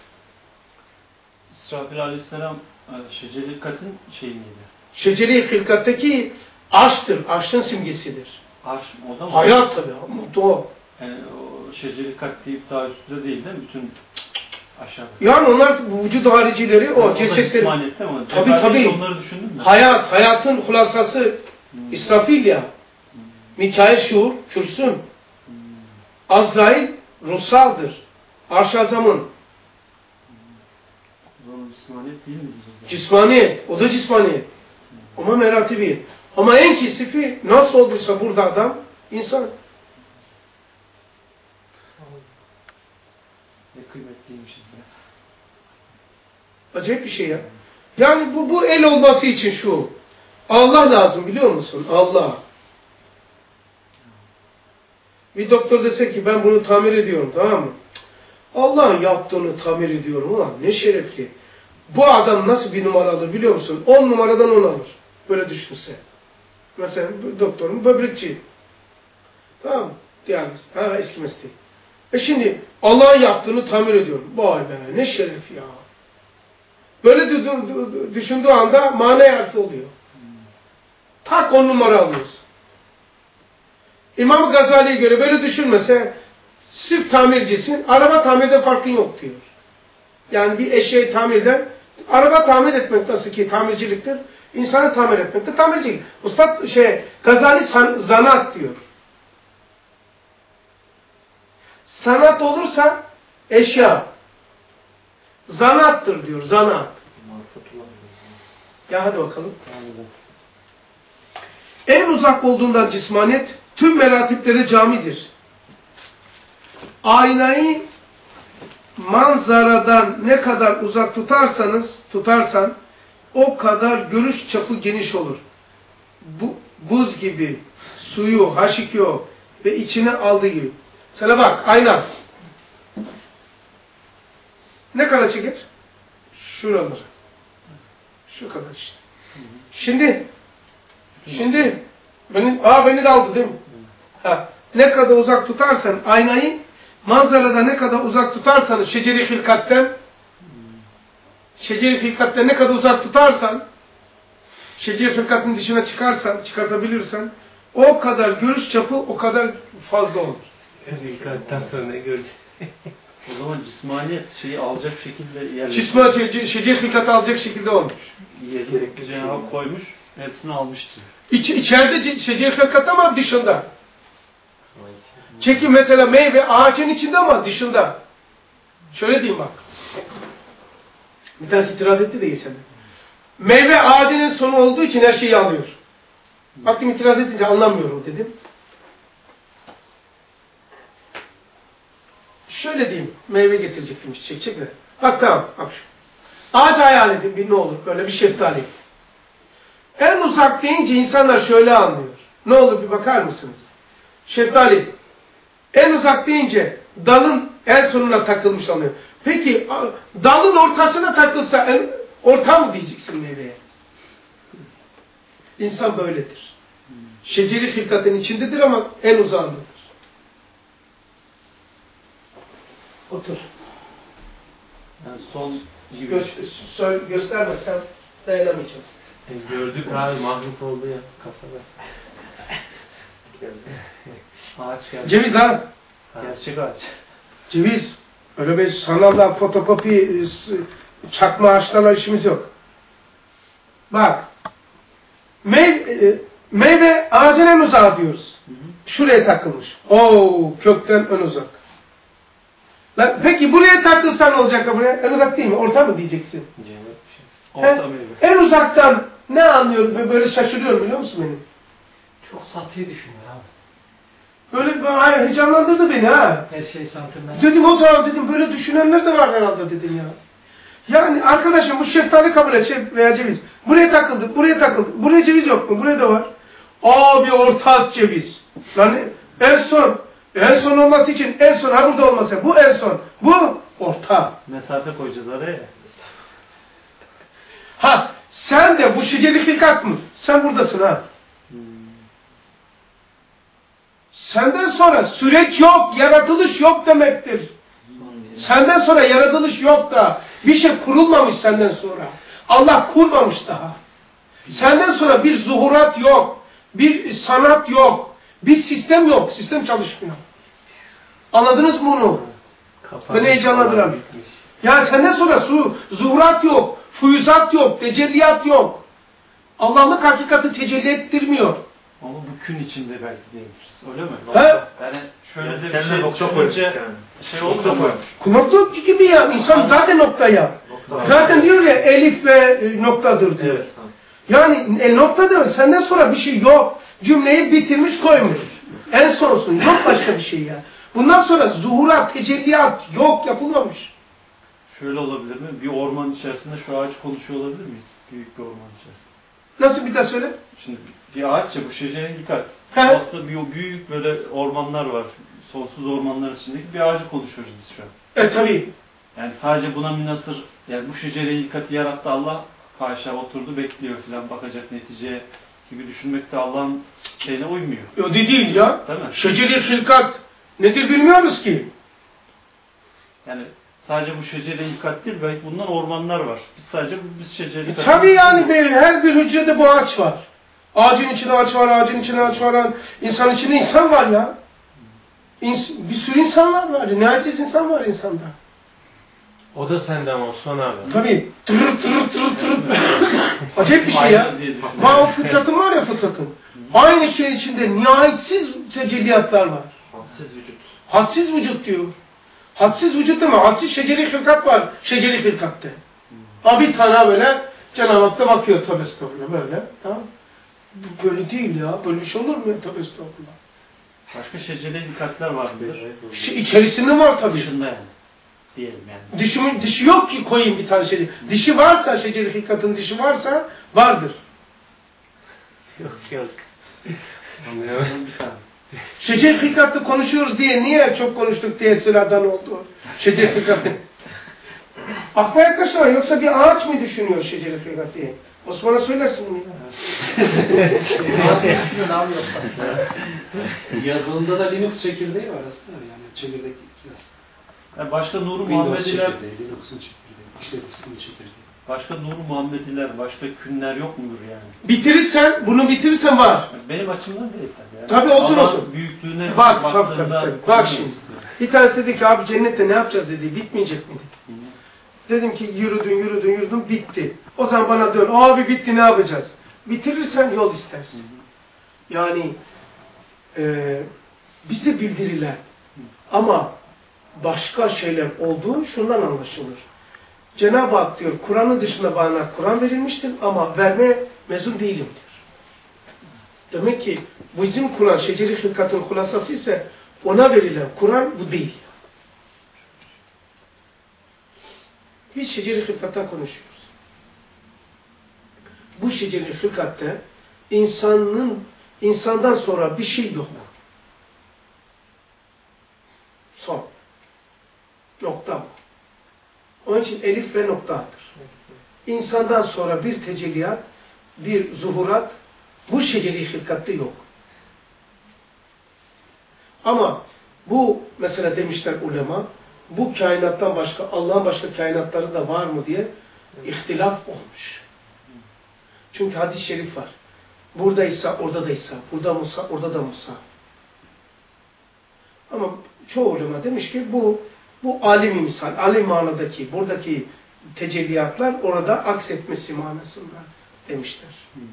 İsrafil Aleyhisselam şeceri katın şey miydi? Şeceri hilkattaki arştır. Arşın simgesidir. Arş o da mı? Hayat tabii. O. Yani o şeceri kat deyip daha üstünde değil değil mi? Bütün aşağıda. Yani onlar vücut haricileri o. O da Cesetleri. cismaniyet değil mi? Tabii, Cebrail tabii. onları düşündün mü? Hayat, hayatın hulasası Hmm. İsrafil ya. Hmm. Mikail şuur, kürsün. Hmm. Azrail ruhsaldır. Arş-ı azamın. Onun cismaniyet değil mi? Cismaniyet. O da cismaniyet. Ama meratibi. Ama en kesifi nasıl olduysa burada adam insan. Ne kıymetliymişiz ya. Acayip bir şey ya. Yani bu, bu el olması için şu. Allah lazım biliyor musun? Allah. Bir doktor dese ki ben bunu tamir ediyorum, tamam mı? Allah'ın yaptığını tamir ediyorum. Ulan ne şerefli. Bu adam nasıl bir numara alır biliyor musun? On numaradan on alır. Böyle düşünse. Mesela doktorun böbrekçi. Tamam mı? Diyaliz. Ha eski mesleği. E şimdi Allah'ın yaptığını tamir ediyorum. Vay be ne şeref ya. Böyle düşündüğü anda mana harfi oluyor. Tak on numara alıyorsun. İmam Gazali'ye göre böyle düşünmese sırf tamircisin, araba tamirde farkın yok diyor. Yani bir eşeği tamirden, araba tamir etmek nasıl ki tamirciliktir, insanı tamir etmek de tamircilik. Ustad şey, Gazali san, zanaat diyor. Sanat olursa eşya. Zanaattır diyor, zanaat. Ya hadi bakalım. En uzak olduğundan cismaniyet tüm meratiplere camidir. Aynayı manzaradan ne kadar uzak tutarsanız, tutarsan o kadar görüş çapı geniş olur. Bu, buz gibi, suyu, H iki O ve içine aldığı gibi. Sana bak, ayna. Ne kadar çeker? Şuraları. Şu kadar işte. Şimdi, şimdi, beni, aa beni de aldı değil mi? Ha, ne kadar uzak tutarsan aynayı, manzarada ne kadar uzak tutarsanız şeceri hilkatten, şeceri hilkatten ne kadar uzak tutarsan, şeceri hilkatın dışına çıkarsan, çıkartabilirsen, o kadar görüş çapı o kadar fazla olur. Hilkattan sonra ne göreceğiz? O zaman cismaniyet şeyi alacak şekilde yerleşmiş. Cismaniyet şeceri hilkatı alacak şekilde olmuş. Gerekli Cenab-ı koymuş, hepsini almıştır. İç, içeride şeceri hilkat ama dışında. Çekim mesela meyve ağacın içinde ama dışında. Şöyle diyeyim bak. Bir tanesi itiraz etti de geçen. Meyve ağacının sonu olduğu için her şeyi alıyor. Baktım itiraz edince anlamıyorum dedim. Şöyle diyeyim. Meyve getirecektim çiçek çekle. Bak tamam. Bak şu. Ağaç hayal edin bir ne olur. Böyle bir şeftali. En uzak deyince insanlar şöyle anlıyor. Ne olur bir bakar mısınız? Şeftali. En uzak deyince dalın en sonuna takılmış oluyor. Peki dalın ortasına takılsa en, orta mı diyeceksin meyveye? İnsan böyledir. Şeceri hilkatın içindedir ama en uzağındadır. Otur. Yani son gibi. Gö söyle, göstermezsem dayanamayacağım. E, gördük abi mahlup oldu ya kafada. Ağaç geldi. Ceviz ha. Gerçek ağaç. Ceviz. Öyle bir sanalla fotokopi çakma ağaçlarla işimiz yok. Bak. Meyve, meyve ağacın en uzağı diyoruz. Hı hı. Şuraya takılmış. Oo, kökten en uzak. Lan, peki buraya takılsan ne olacak buraya? En uzak değil mi? Orta mı diyeceksin? Orta meyve. En uzaktan ne anlıyorum? Böyle şaşırıyorum biliyor musun beni? Çok satıyı düşünüyor abi. Böyle hayır, heyecanlandırdı beni ha. Her şey santrından. Dedim o zaman dedim böyle düşünenler de var herhalde dedim ya. Yani arkadaşım bu şeftali kabul et şey veya ceviz. Buraya takıldı, buraya takıldı. Buraya ceviz yok mu? Buraya da var. Aa bir orta ceviz. Yani en son, en son olması için en son ha burada olması. Bu en son. Bu orta. Mesafe koyacağız araya. Ha sen de bu şeceri hilkat mı? Sen buradasın ha. Hmm. Senden sonra süreç yok, yaratılış yok demektir. Senden sonra yaratılış yok da bir şey kurulmamış senden sonra. Allah kurmamış daha. Senden sonra bir zuhurat yok, bir sanat yok, bir sistem yok. Sistem çalışmıyor. Anladınız mı bunu? Beni heyecanlandıran. Ya senden sonra su, zuhurat yok, fuyuzat yok, tecelliyat yok. Allah'lık hakikati tecelli ettirmiyor. Ama bu kün içinde belki değildir. Öyle mi? He? Yani şöyle yani de bir şey nokta koymuş yani. Şey oldu mu? Nokta gibi ya. İnsan zaten nokta ya. Nokta zaten diyor ya elif ve noktadır diyor. Evet. Yani e, noktadır. Senden sonra bir şey yok. Cümleyi bitirmiş koymuş. En sonsun. Yok başka bir şey ya. Bundan sonra zuhurat, tecelliyat yok yapılmamış. Şöyle olabilir mi? Bir orman içerisinde şu ağaç konuşuyor olabilir miyiz? Büyük bir orman içerisinde. Nasıl bir daha söyle? Şimdi bir ağaç ya bu şecerin dikkat. Aslında bir büyük böyle ormanlar var. Sonsuz ormanlar içindeki bir ağacı konuşuyoruz biz şu an. E tabii. Yani sadece buna münasır, yani bu şecereyi hilkati yarattı Allah, haşa oturdu bekliyor filan bakacak neticeye gibi düşünmek de Allah'ın şeyine uymuyor. O değil ya. Değil mi? Şeceri hilkat nedir bilmiyoruz ki. Yani sadece bu şecere hilkat değil, belki bundan ormanlar var. Biz sadece biz şecere hilkat. E, tabii yani be, her bir hücrede bu ağaç var. Ağacın içinde ağaç var, ağacın içinde ağaç var. İnsanın içinde insan var ya. İns bir sürü insanlar var. Nihayetsiz insan var insanda. O da sende ama Osman abi. Tabii. Tırır tırır tırır tırır. Acayip bir şey ya. Bağ fıtratın var ya fıtratın. Aynı şeyin içinde nihayetsiz tecelliyatlar var. Hadsiz vücut. Hadsiz vücut diyor. Hadsiz vücut değil mi? Hadsiz şeceri hılkat var. Şeceri hılkatte. Ha bir tane böyle Cenab-ı Hak da bakıyor tabi estağfurullah böyle. Tamam. Böyle değil ya. Böyle bir şey olur mu ya tabi estağfurullah. Başka şeceri hilkatler var mıdır? Şey, içerisinde var tabi. Dışında yani. Diyelim yani. Dişimin, dişi yok ki koyayım bir tane şey. Dişi varsa, şeceri hilkatın dişi varsa vardır. Yok yok. Anlıyorum. Şecer hilkatı konuşuyoruz diye niye çok konuştuk diye sıradan oldu. Şecer hilkatı. Akla yaklaşma yoksa bir ağaç mı düşünüyor şecer hilkat diye? Osman'a söylersin bunu ya. Yazılımda da Linux çekirdeği var aslında yani çekirdek. Yani başka Nur-u Muhammediler, Linux'un çekirdeği, işletisinin çekirdeği. başka Nur-u Muhammediler, başka künler yok mudur yani? Bitirirsen, bunu bitirirsen var. Benim açımdan değil tabii. Yani. Tabii olsun Allah olsun. büyüklüğüne Bak tabii tabii. baktığında tabii. Bak şimdi. Bir tanesi dedi ki abi cennette ne yapacağız dedi. Bitmeyecek mi dedi. Dedim ki yürüdün yürüdün yürüdün bitti. O zaman bana dön. Abi bitti ne yapacağız? Bitirirsen yol istersin. Yani e, bize bildirilen ama başka şeyler olduğu şundan anlaşılır. Cenab-ı Hak diyor Kur'an'ın dışında bana Kur'an verilmiştir ama vermeye mezun değilim diyor. Demek ki bizim Kur'an şeceri hılkatın hulasası ise ona verilen Kur'an bu değil. Biz şeceri hılkattan konuşuyoruz. Bu şeceri hılkatta insanın insandan sonra bir şey yok. Son. Nokta bu. Onun için elif ve noktadır. İnsandan sonra bir tecelliyat, bir zuhurat bu şeceri hılkatta yok. Ama bu mesela demişler ulema, bu kainattan başka, Allah'ın başka kainatları da var mı diye ihtilaf olmuş. Çünkü hadis-i şerif var. Burada İsa, orada da İsa. Burada Musa, orada da Musa. Ama çoğu ulema demiş ki bu bu alimi misal, alim manadaki, buradaki tecelliyatlar orada aksetmesi manasında demişler.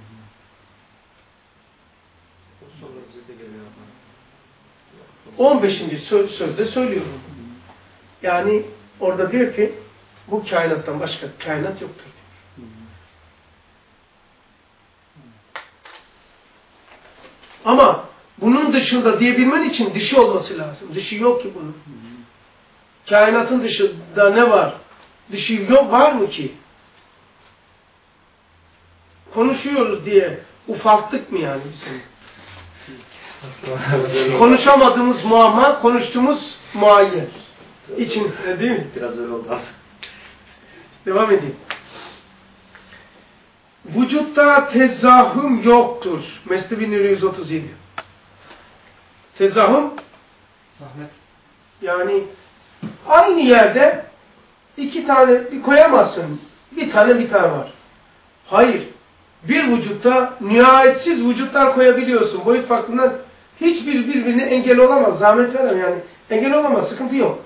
on beşinci söz, sözde söylüyorum. Yani orada diyor ki bu kainattan başka kainat yoktur diyor. Ama bunun dışında diyebilmen için dışı olması lazım. Dışı yok ki bunun. Kainatın dışında ne var? Dışı yok var mı ki? Konuşuyoruz diye ufalttık mı yani bizim? Konuşamadığımız muamma, konuştuğumuz muayyer. İçin, değil mi? Biraz öyle oldu. Devam edeyim. Vücutta tezahüm yoktur. Mesnevi Nuri yüz otuz yedi. Tezahüm Ahmet. yani aynı yerde iki tane bir koyamazsın. Bir tane bir tane var. Hayır. Bir vücutta nihayetsiz vücutlar koyabiliyorsun. Boyut farkından hiçbir birbirine engel olamaz. Zahmet vermem yani. Engel olamaz. Sıkıntı yok.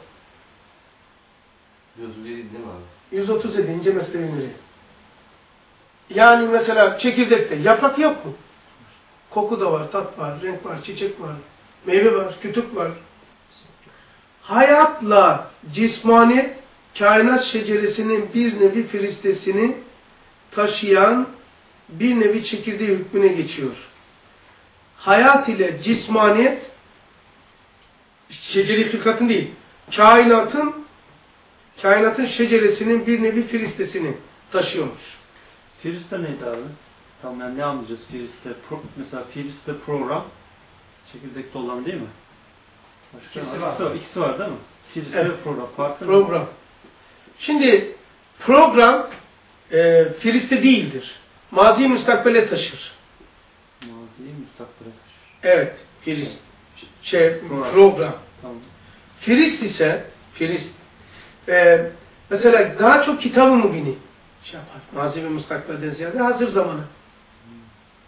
yüz otuz yedi değil mi abi? yüz otuz yedi. ince Mesnevi Nuri. Yani mesela çekirdekte yaprak yok mu? Koku da var, tat var, renk var, çiçek var, meyve var, kütük var. Hayatla cismani kainat şeceresinin bir nevi firistesini taşıyan bir nevi çekirdeği hükmüne geçiyor. Hayat ile cismaniyet şeceri hılkatın değil, kainatın kainatın şeceresinin bir nevi firistesini taşıyormuş. Firiste neydi abi? Tamam yani ne anlayacağız Firiste? Pro, mesela Firiste program çekirdekte olan değil mi? Başka İkisi var. var. İkisi var değil mi? Firiste Evet. ve program. Farklı Program. mı? Şimdi program e, firiste değildir. Mazi müstakbele taşır. Maziyi müstakbele taşır. Evet. Firist. Şey, Program. program. Tamam. Firist ise firist e, mesela daha çok kitab-ı mübini şey yapar. Mazi ve müstakbelden ziyade hazır zamanı.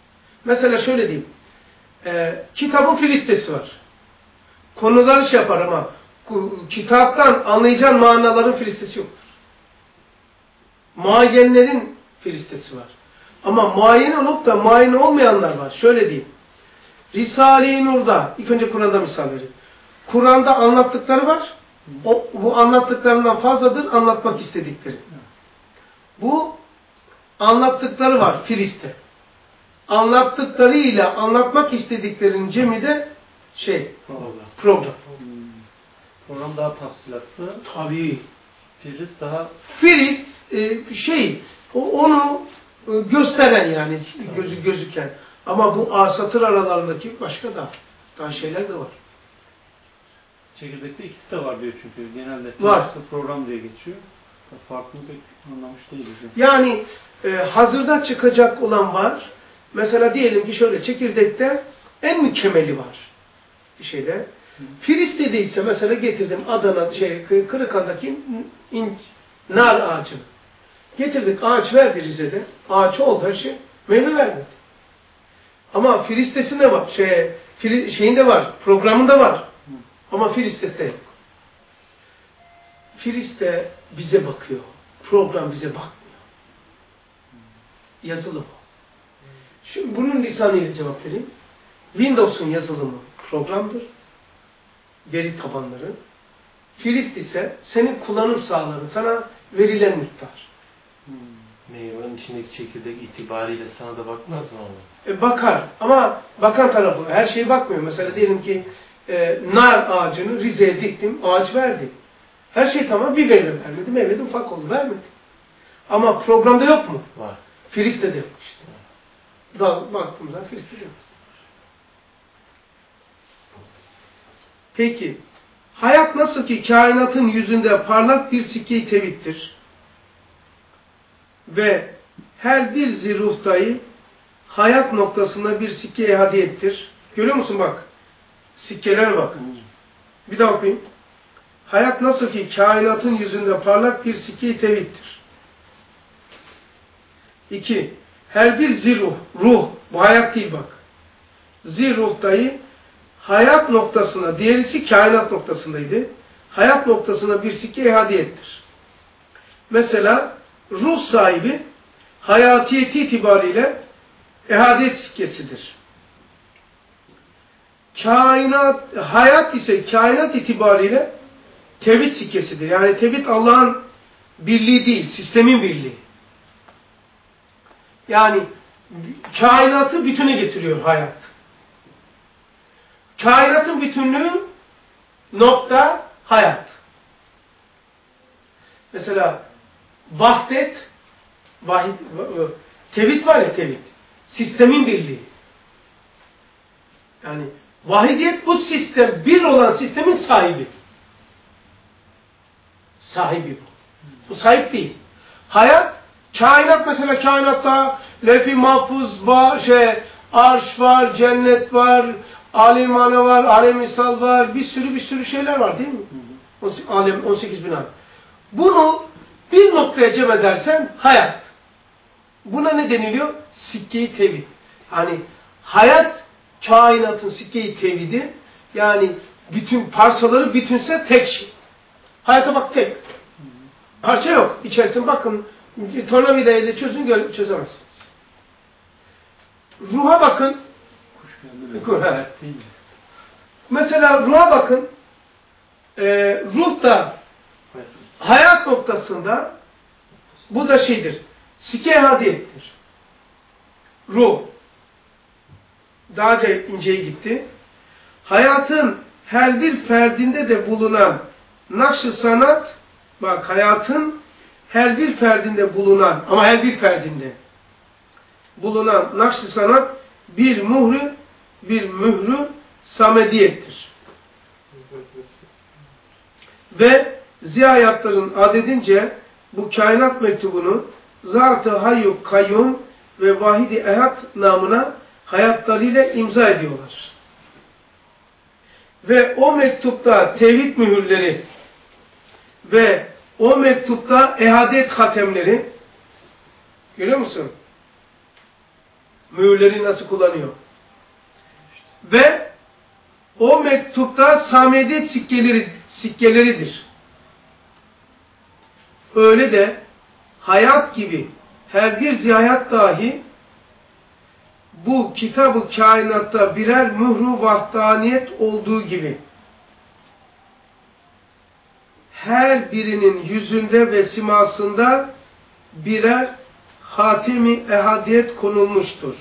Mesela şöyle diyeyim. E, kitabın filistesi var. Konuları şey yapar ama kitaptan anlayacağın manaların filistesi yoktur. Muayyenlerin filistesi var. Ama muayyen olup da muayyen olmayanlar var. Şöyle diyeyim. Risale-i Nur'da, ilk önce Kur'an'da misal vereyim. Kur'an'da anlattıkları var. O, bu anlattıklarından fazladır anlatmak istedikleri. Bu anlattıkları var Filiste. Anlattıklarıyla anlatmak istediklerinin cemi de şey, Program. program. Hmm. Program daha tafsilatlı. Tabii. Firiz daha... Firiz e, şey, o, onu e, gösteren yani gözü gözüken. Ama bu satır aralarındaki başka da daha şeyler de var. Çekirdekte ikisi de var diyor çünkü. Genelde var. Program diye geçiyor. Farklı pek anlamış değiliz. Yani e, hazırda çıkacak olan var. Mesela diyelim ki şöyle çekirdekte en mükemmeli var. Bir şeyde. Filistin'de ise mesela getirdim Adana, şey, Kırıkan'daki in, nar ağacını. Getirdik, ağaç verdi Rize'de. Ağaç oldu her şey. Meyve vermedi. Ama Filistin'de var. Şey, Fil, şeyinde var. Programında var. Ama Filistin'de yok. Filistin bize bakıyor. Program bize bakmıyor. Yazılı bu. Şimdi bunun lisanıyla cevap vereyim. Windows'un yazılımı programdır. Veri tabanları. Filist ise senin kullanım sağları, sana verilen miktar. Hmm. Meyvenin içindeki çekirdek itibariyle sana da bakmaz mı ona? E, bakar. Ama bakan tarafı her şeye bakmıyor. Mesela diyelim ki e, nar ağacını Rize'ye diktim, ağaç verdi. Her şey tamam, bir meyve vermedi. Meyve de ufak oldu, vermedi. Ama programda yok mu? Var. Filist'te de yok işte. Daha baktığımızda Filist'te de yok. Peki, hayat nasıl ki kainatın yüzünde parlak bir sikke-i tevhiddir ve her bir ziruhtayı hayat noktasında bir sikke-i hadiyettir. Görüyor musun bak? Sikkeler bak. Bir daha okuyayım. Hayat nasıl ki kainatın yüzünde parlak bir sikke-i tevhiddir. İki, her bir ziruh, ruh, bu hayat değil bak. Ziruhtayı hayat noktasına, diğerisi kainat noktasındaydı. Hayat noktasına bir sikke-i hadiyettir. Mesela ruh sahibi hayatiyeti itibariyle ehadiyet sikkesidir. Kainat, hayat ise kainat itibariyle tevhid sikkesidir. Yani tevhid Allah'ın birliği değil, sistemin birliği. Yani kainatı bütüne getiriyor hayat. Kainatın bütünlüğü nokta hayat. Mesela vahdet, vahid, tevhid var ya tevhid. Sistemin birliği. Yani vahidiyet bu sistem, bir olan sistemin sahibi. Sahibi bu. Bu sahip değil. Hayat, kainat mesela kainatta lef-i mahfuz var, şey, arş var, cennet var, alemane var, alemisal var, bir sürü bir sürü şeyler var değil mi? Alem, on sekiz bin alem. Bunu bir noktaya cem edersen hayat. Buna ne deniliyor? Sikke-i tevhid. Yani hayat kainatın sikke-i tevhidi, yani bütün parçaları bütünse tek şey. Hayata bak tek. Parça yok. İçerisine bakın, tornavida ile çözün, çözemezsiniz. Ruha bakın. Mesela ruha bakın. Ee, ruh da hayat noktasında bu da şeydir. Sikke-i hadiyettir. Ruh. Daha inceye gitti. Hayatın her bir ferdinde de bulunan nakş-ı sanat, bak hayatın her bir ferdinde bulunan, ama her bir ferdinde bulunan nakş-ı sanat bir muhrü, bir mührü samediyettir. Ve ziyayatların adedince bu kainat mektubunu Zat-ı Hayyu Kayyum ve Vahid-i Ehad namına hayatlarıyla imza ediyorlar. Ve o mektupta tevhid mühürleri ve o mektupta ehadet hatemleri, görüyor musun? Mühürleri nasıl kullanıyor. Ve o mektupta samedet sikkeleri, sikkeleridir. Öyle de hayat gibi her bir zihayat dahi bu kitab-ı kainatta birer mühru vahdaniyet olduğu gibi her birinin yüzünde ve simasında birer hatemi ehadiyet konulmuştur.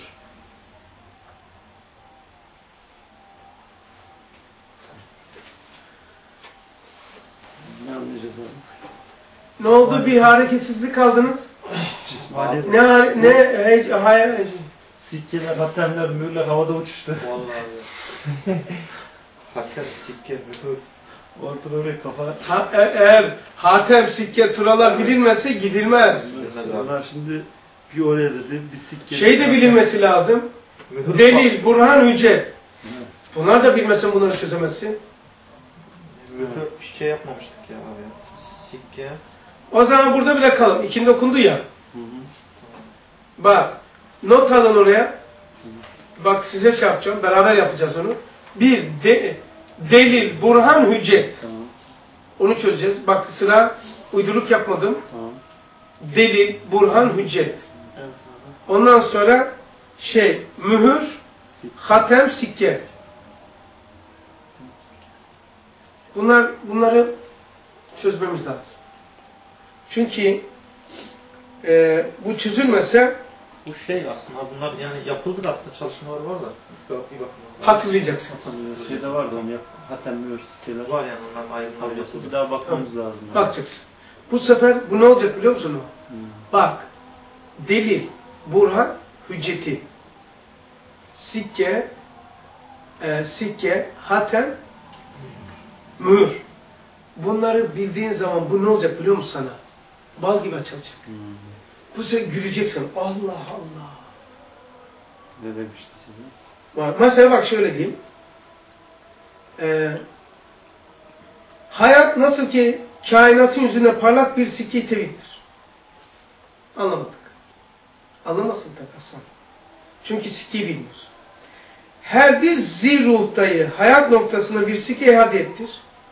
Ne anlayacağız abi? Ne oldu? Bir hareketsizlik aldınız. Cismaniyet. Ne ne hey, hay, Sikkeler, hatemler, mühürler havada uçuştu. Vallahi. Hakem, sikke, mühür. Ortada oraya kafa... ha, e, eğer hatem, sikke, turalar bilinmezse gidilmez. Onlar şimdi bir oraya dedi, bir sikke... Şey de bilinmesi lazım. Mühür Delil, burhan, hüccet. Evet. Bunlar da bilmezsen bunları çözemezsin. Mühür bir şey yapmamıştık ya abi. Sikke. O zaman burada bile kalın. İkindi okundu ya. Hı hı. Bak, not alın oraya. Bak size şey yapacağım, beraber yapacağız onu. Bir, de, delil, burhan, hüccet. Tamam. Onu çözeceğiz. Bak sıra uyduruk yapmadım. Tamam. Delil, burhan, hüccet. Evet. Ondan sonra şey, mühür, hatem, sikke. Bunlar, bunları çözmemiz lazım. Çünkü e, bu çözülmese Bu şey aslında bunlar yani yapıldı da aslında çalışmalar var da. Bir bakın. hatırlayacaksın. Şey de vardı onu yap. Hatem, mühür, sikkeler. Var yani onların ayrı tablosu. Bir daha bakmamız lazım. Yani. Bakacaksın. Bu sefer bu ne olacak biliyor musun? Hmm. Bak, delil, burhan, hücceti, sikke, e, sikke, hatem, mühür. Bunları bildiğin zaman bu ne olacak biliyor musun sana? Bal gibi açılacak. Hmm. Bu sefer güleceksin. Allah Allah. Ne demişti size? Var. Mesela bak şöyle diyeyim. Ee, hayat nasıl ki kainatın yüzünde parlak bir sikke-i tevhiddir. Anlamadık. Anlamasın da Hasan. Çünkü sikkeyi bilmiyoruz. Her bir zil ruhtayı hayat noktasında bir sikke-i hadiyettir.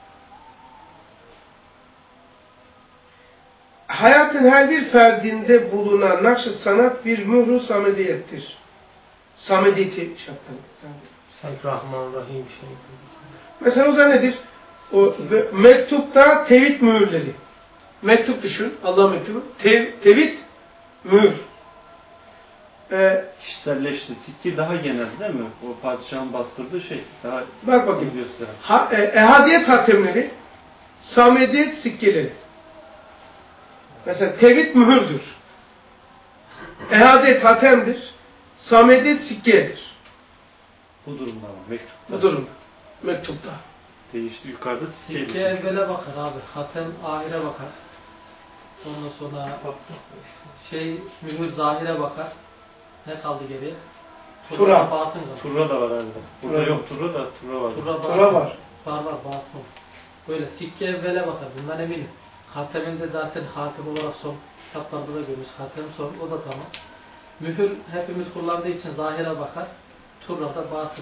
Hayatın her bir ferdinde bulunan nakş-ı sanat bir mühru samediyettir. Samediyeti şartları. Sanki Rahman Rahim şey. Mesela o zaman nedir? O mektupta tevhid mühürleri. Mektup düşün. Allah mektubu. Tev, tevhid mühür. Ee, Kişiselleşti. Sikke daha genel değil mi? O padişahın bastırdığı şey. Daha bak bakayım. gösteren. Ha, e, ehadiyet hatemleri, samediyet sikkeleri. Mesela tevhid mühürdür. Ehadiyet hatemdir. Samediyet sikkedir. Bu durumda var. Mektupta. Bu durum. Mektupta. Değişti. Yukarıda sikke. Sikke evvele bakar abi. Hatem ahire bakar. Ondan sonra şey mühür zahire bakar. Ne kaldı geriye? Tura. Batın var. Turra da var herhalde. Burada Tura. yok turra da turra var. Tura, batın. Tura var. Var var batın. Böyle sikke evvele bakar. Bundan eminim. Hateminde zaten hatem olarak son kitaplarda da görürüz. Hatem son. O da tamam. Mühür hepimiz kullandığı için zahire bakar. Tura da batın.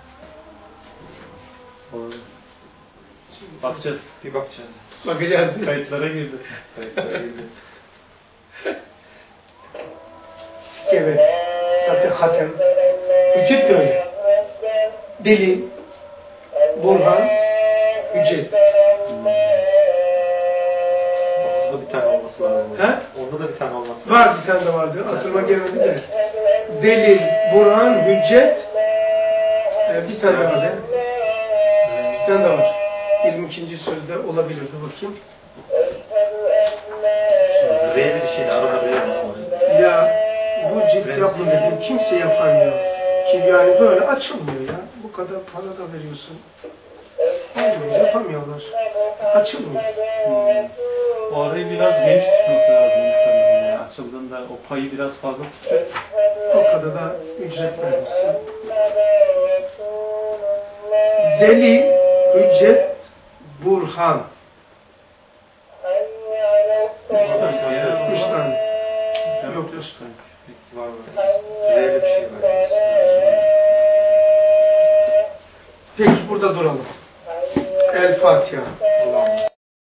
Olabilir. Bakacağız. Bir bakacağız. Bakacağız. Kayıtlara girdi. Kayıtlara girdi. Evet. Zaten hatem. Hüccet de öyle. Delil, burhan, hüccet. Onda bir tane olması lazım. He? Onda da bir tane olması lazım. Var bir tane de vardı. Hatırıma gelmedi de. Delil, burhan, hüccet. Ee, bir tane de vardı. Bir tane de var. yirmi ikinci sözde olabilirdi. Bakayım. R'li bir şeyle arada bir var. Ya bu cilt yapma dedim. Kimse yapamıyor. Ki yani böyle açılmıyor ya. Bu kadar para da veriyorsun. Olmuyor. Yapamıyorlar. Açılmıyor. Hmm. O arayı biraz geniş tutması lazım muhtemelen. Yani açıldığında o payı biraz fazla tutacak. O kadar da ücret vermişsin. Delil, hüccet, burhan. Üç tane. Yok Yok. üç tane. Var var. Böyle bir şey var. Peki burada duralım. El Fatiha.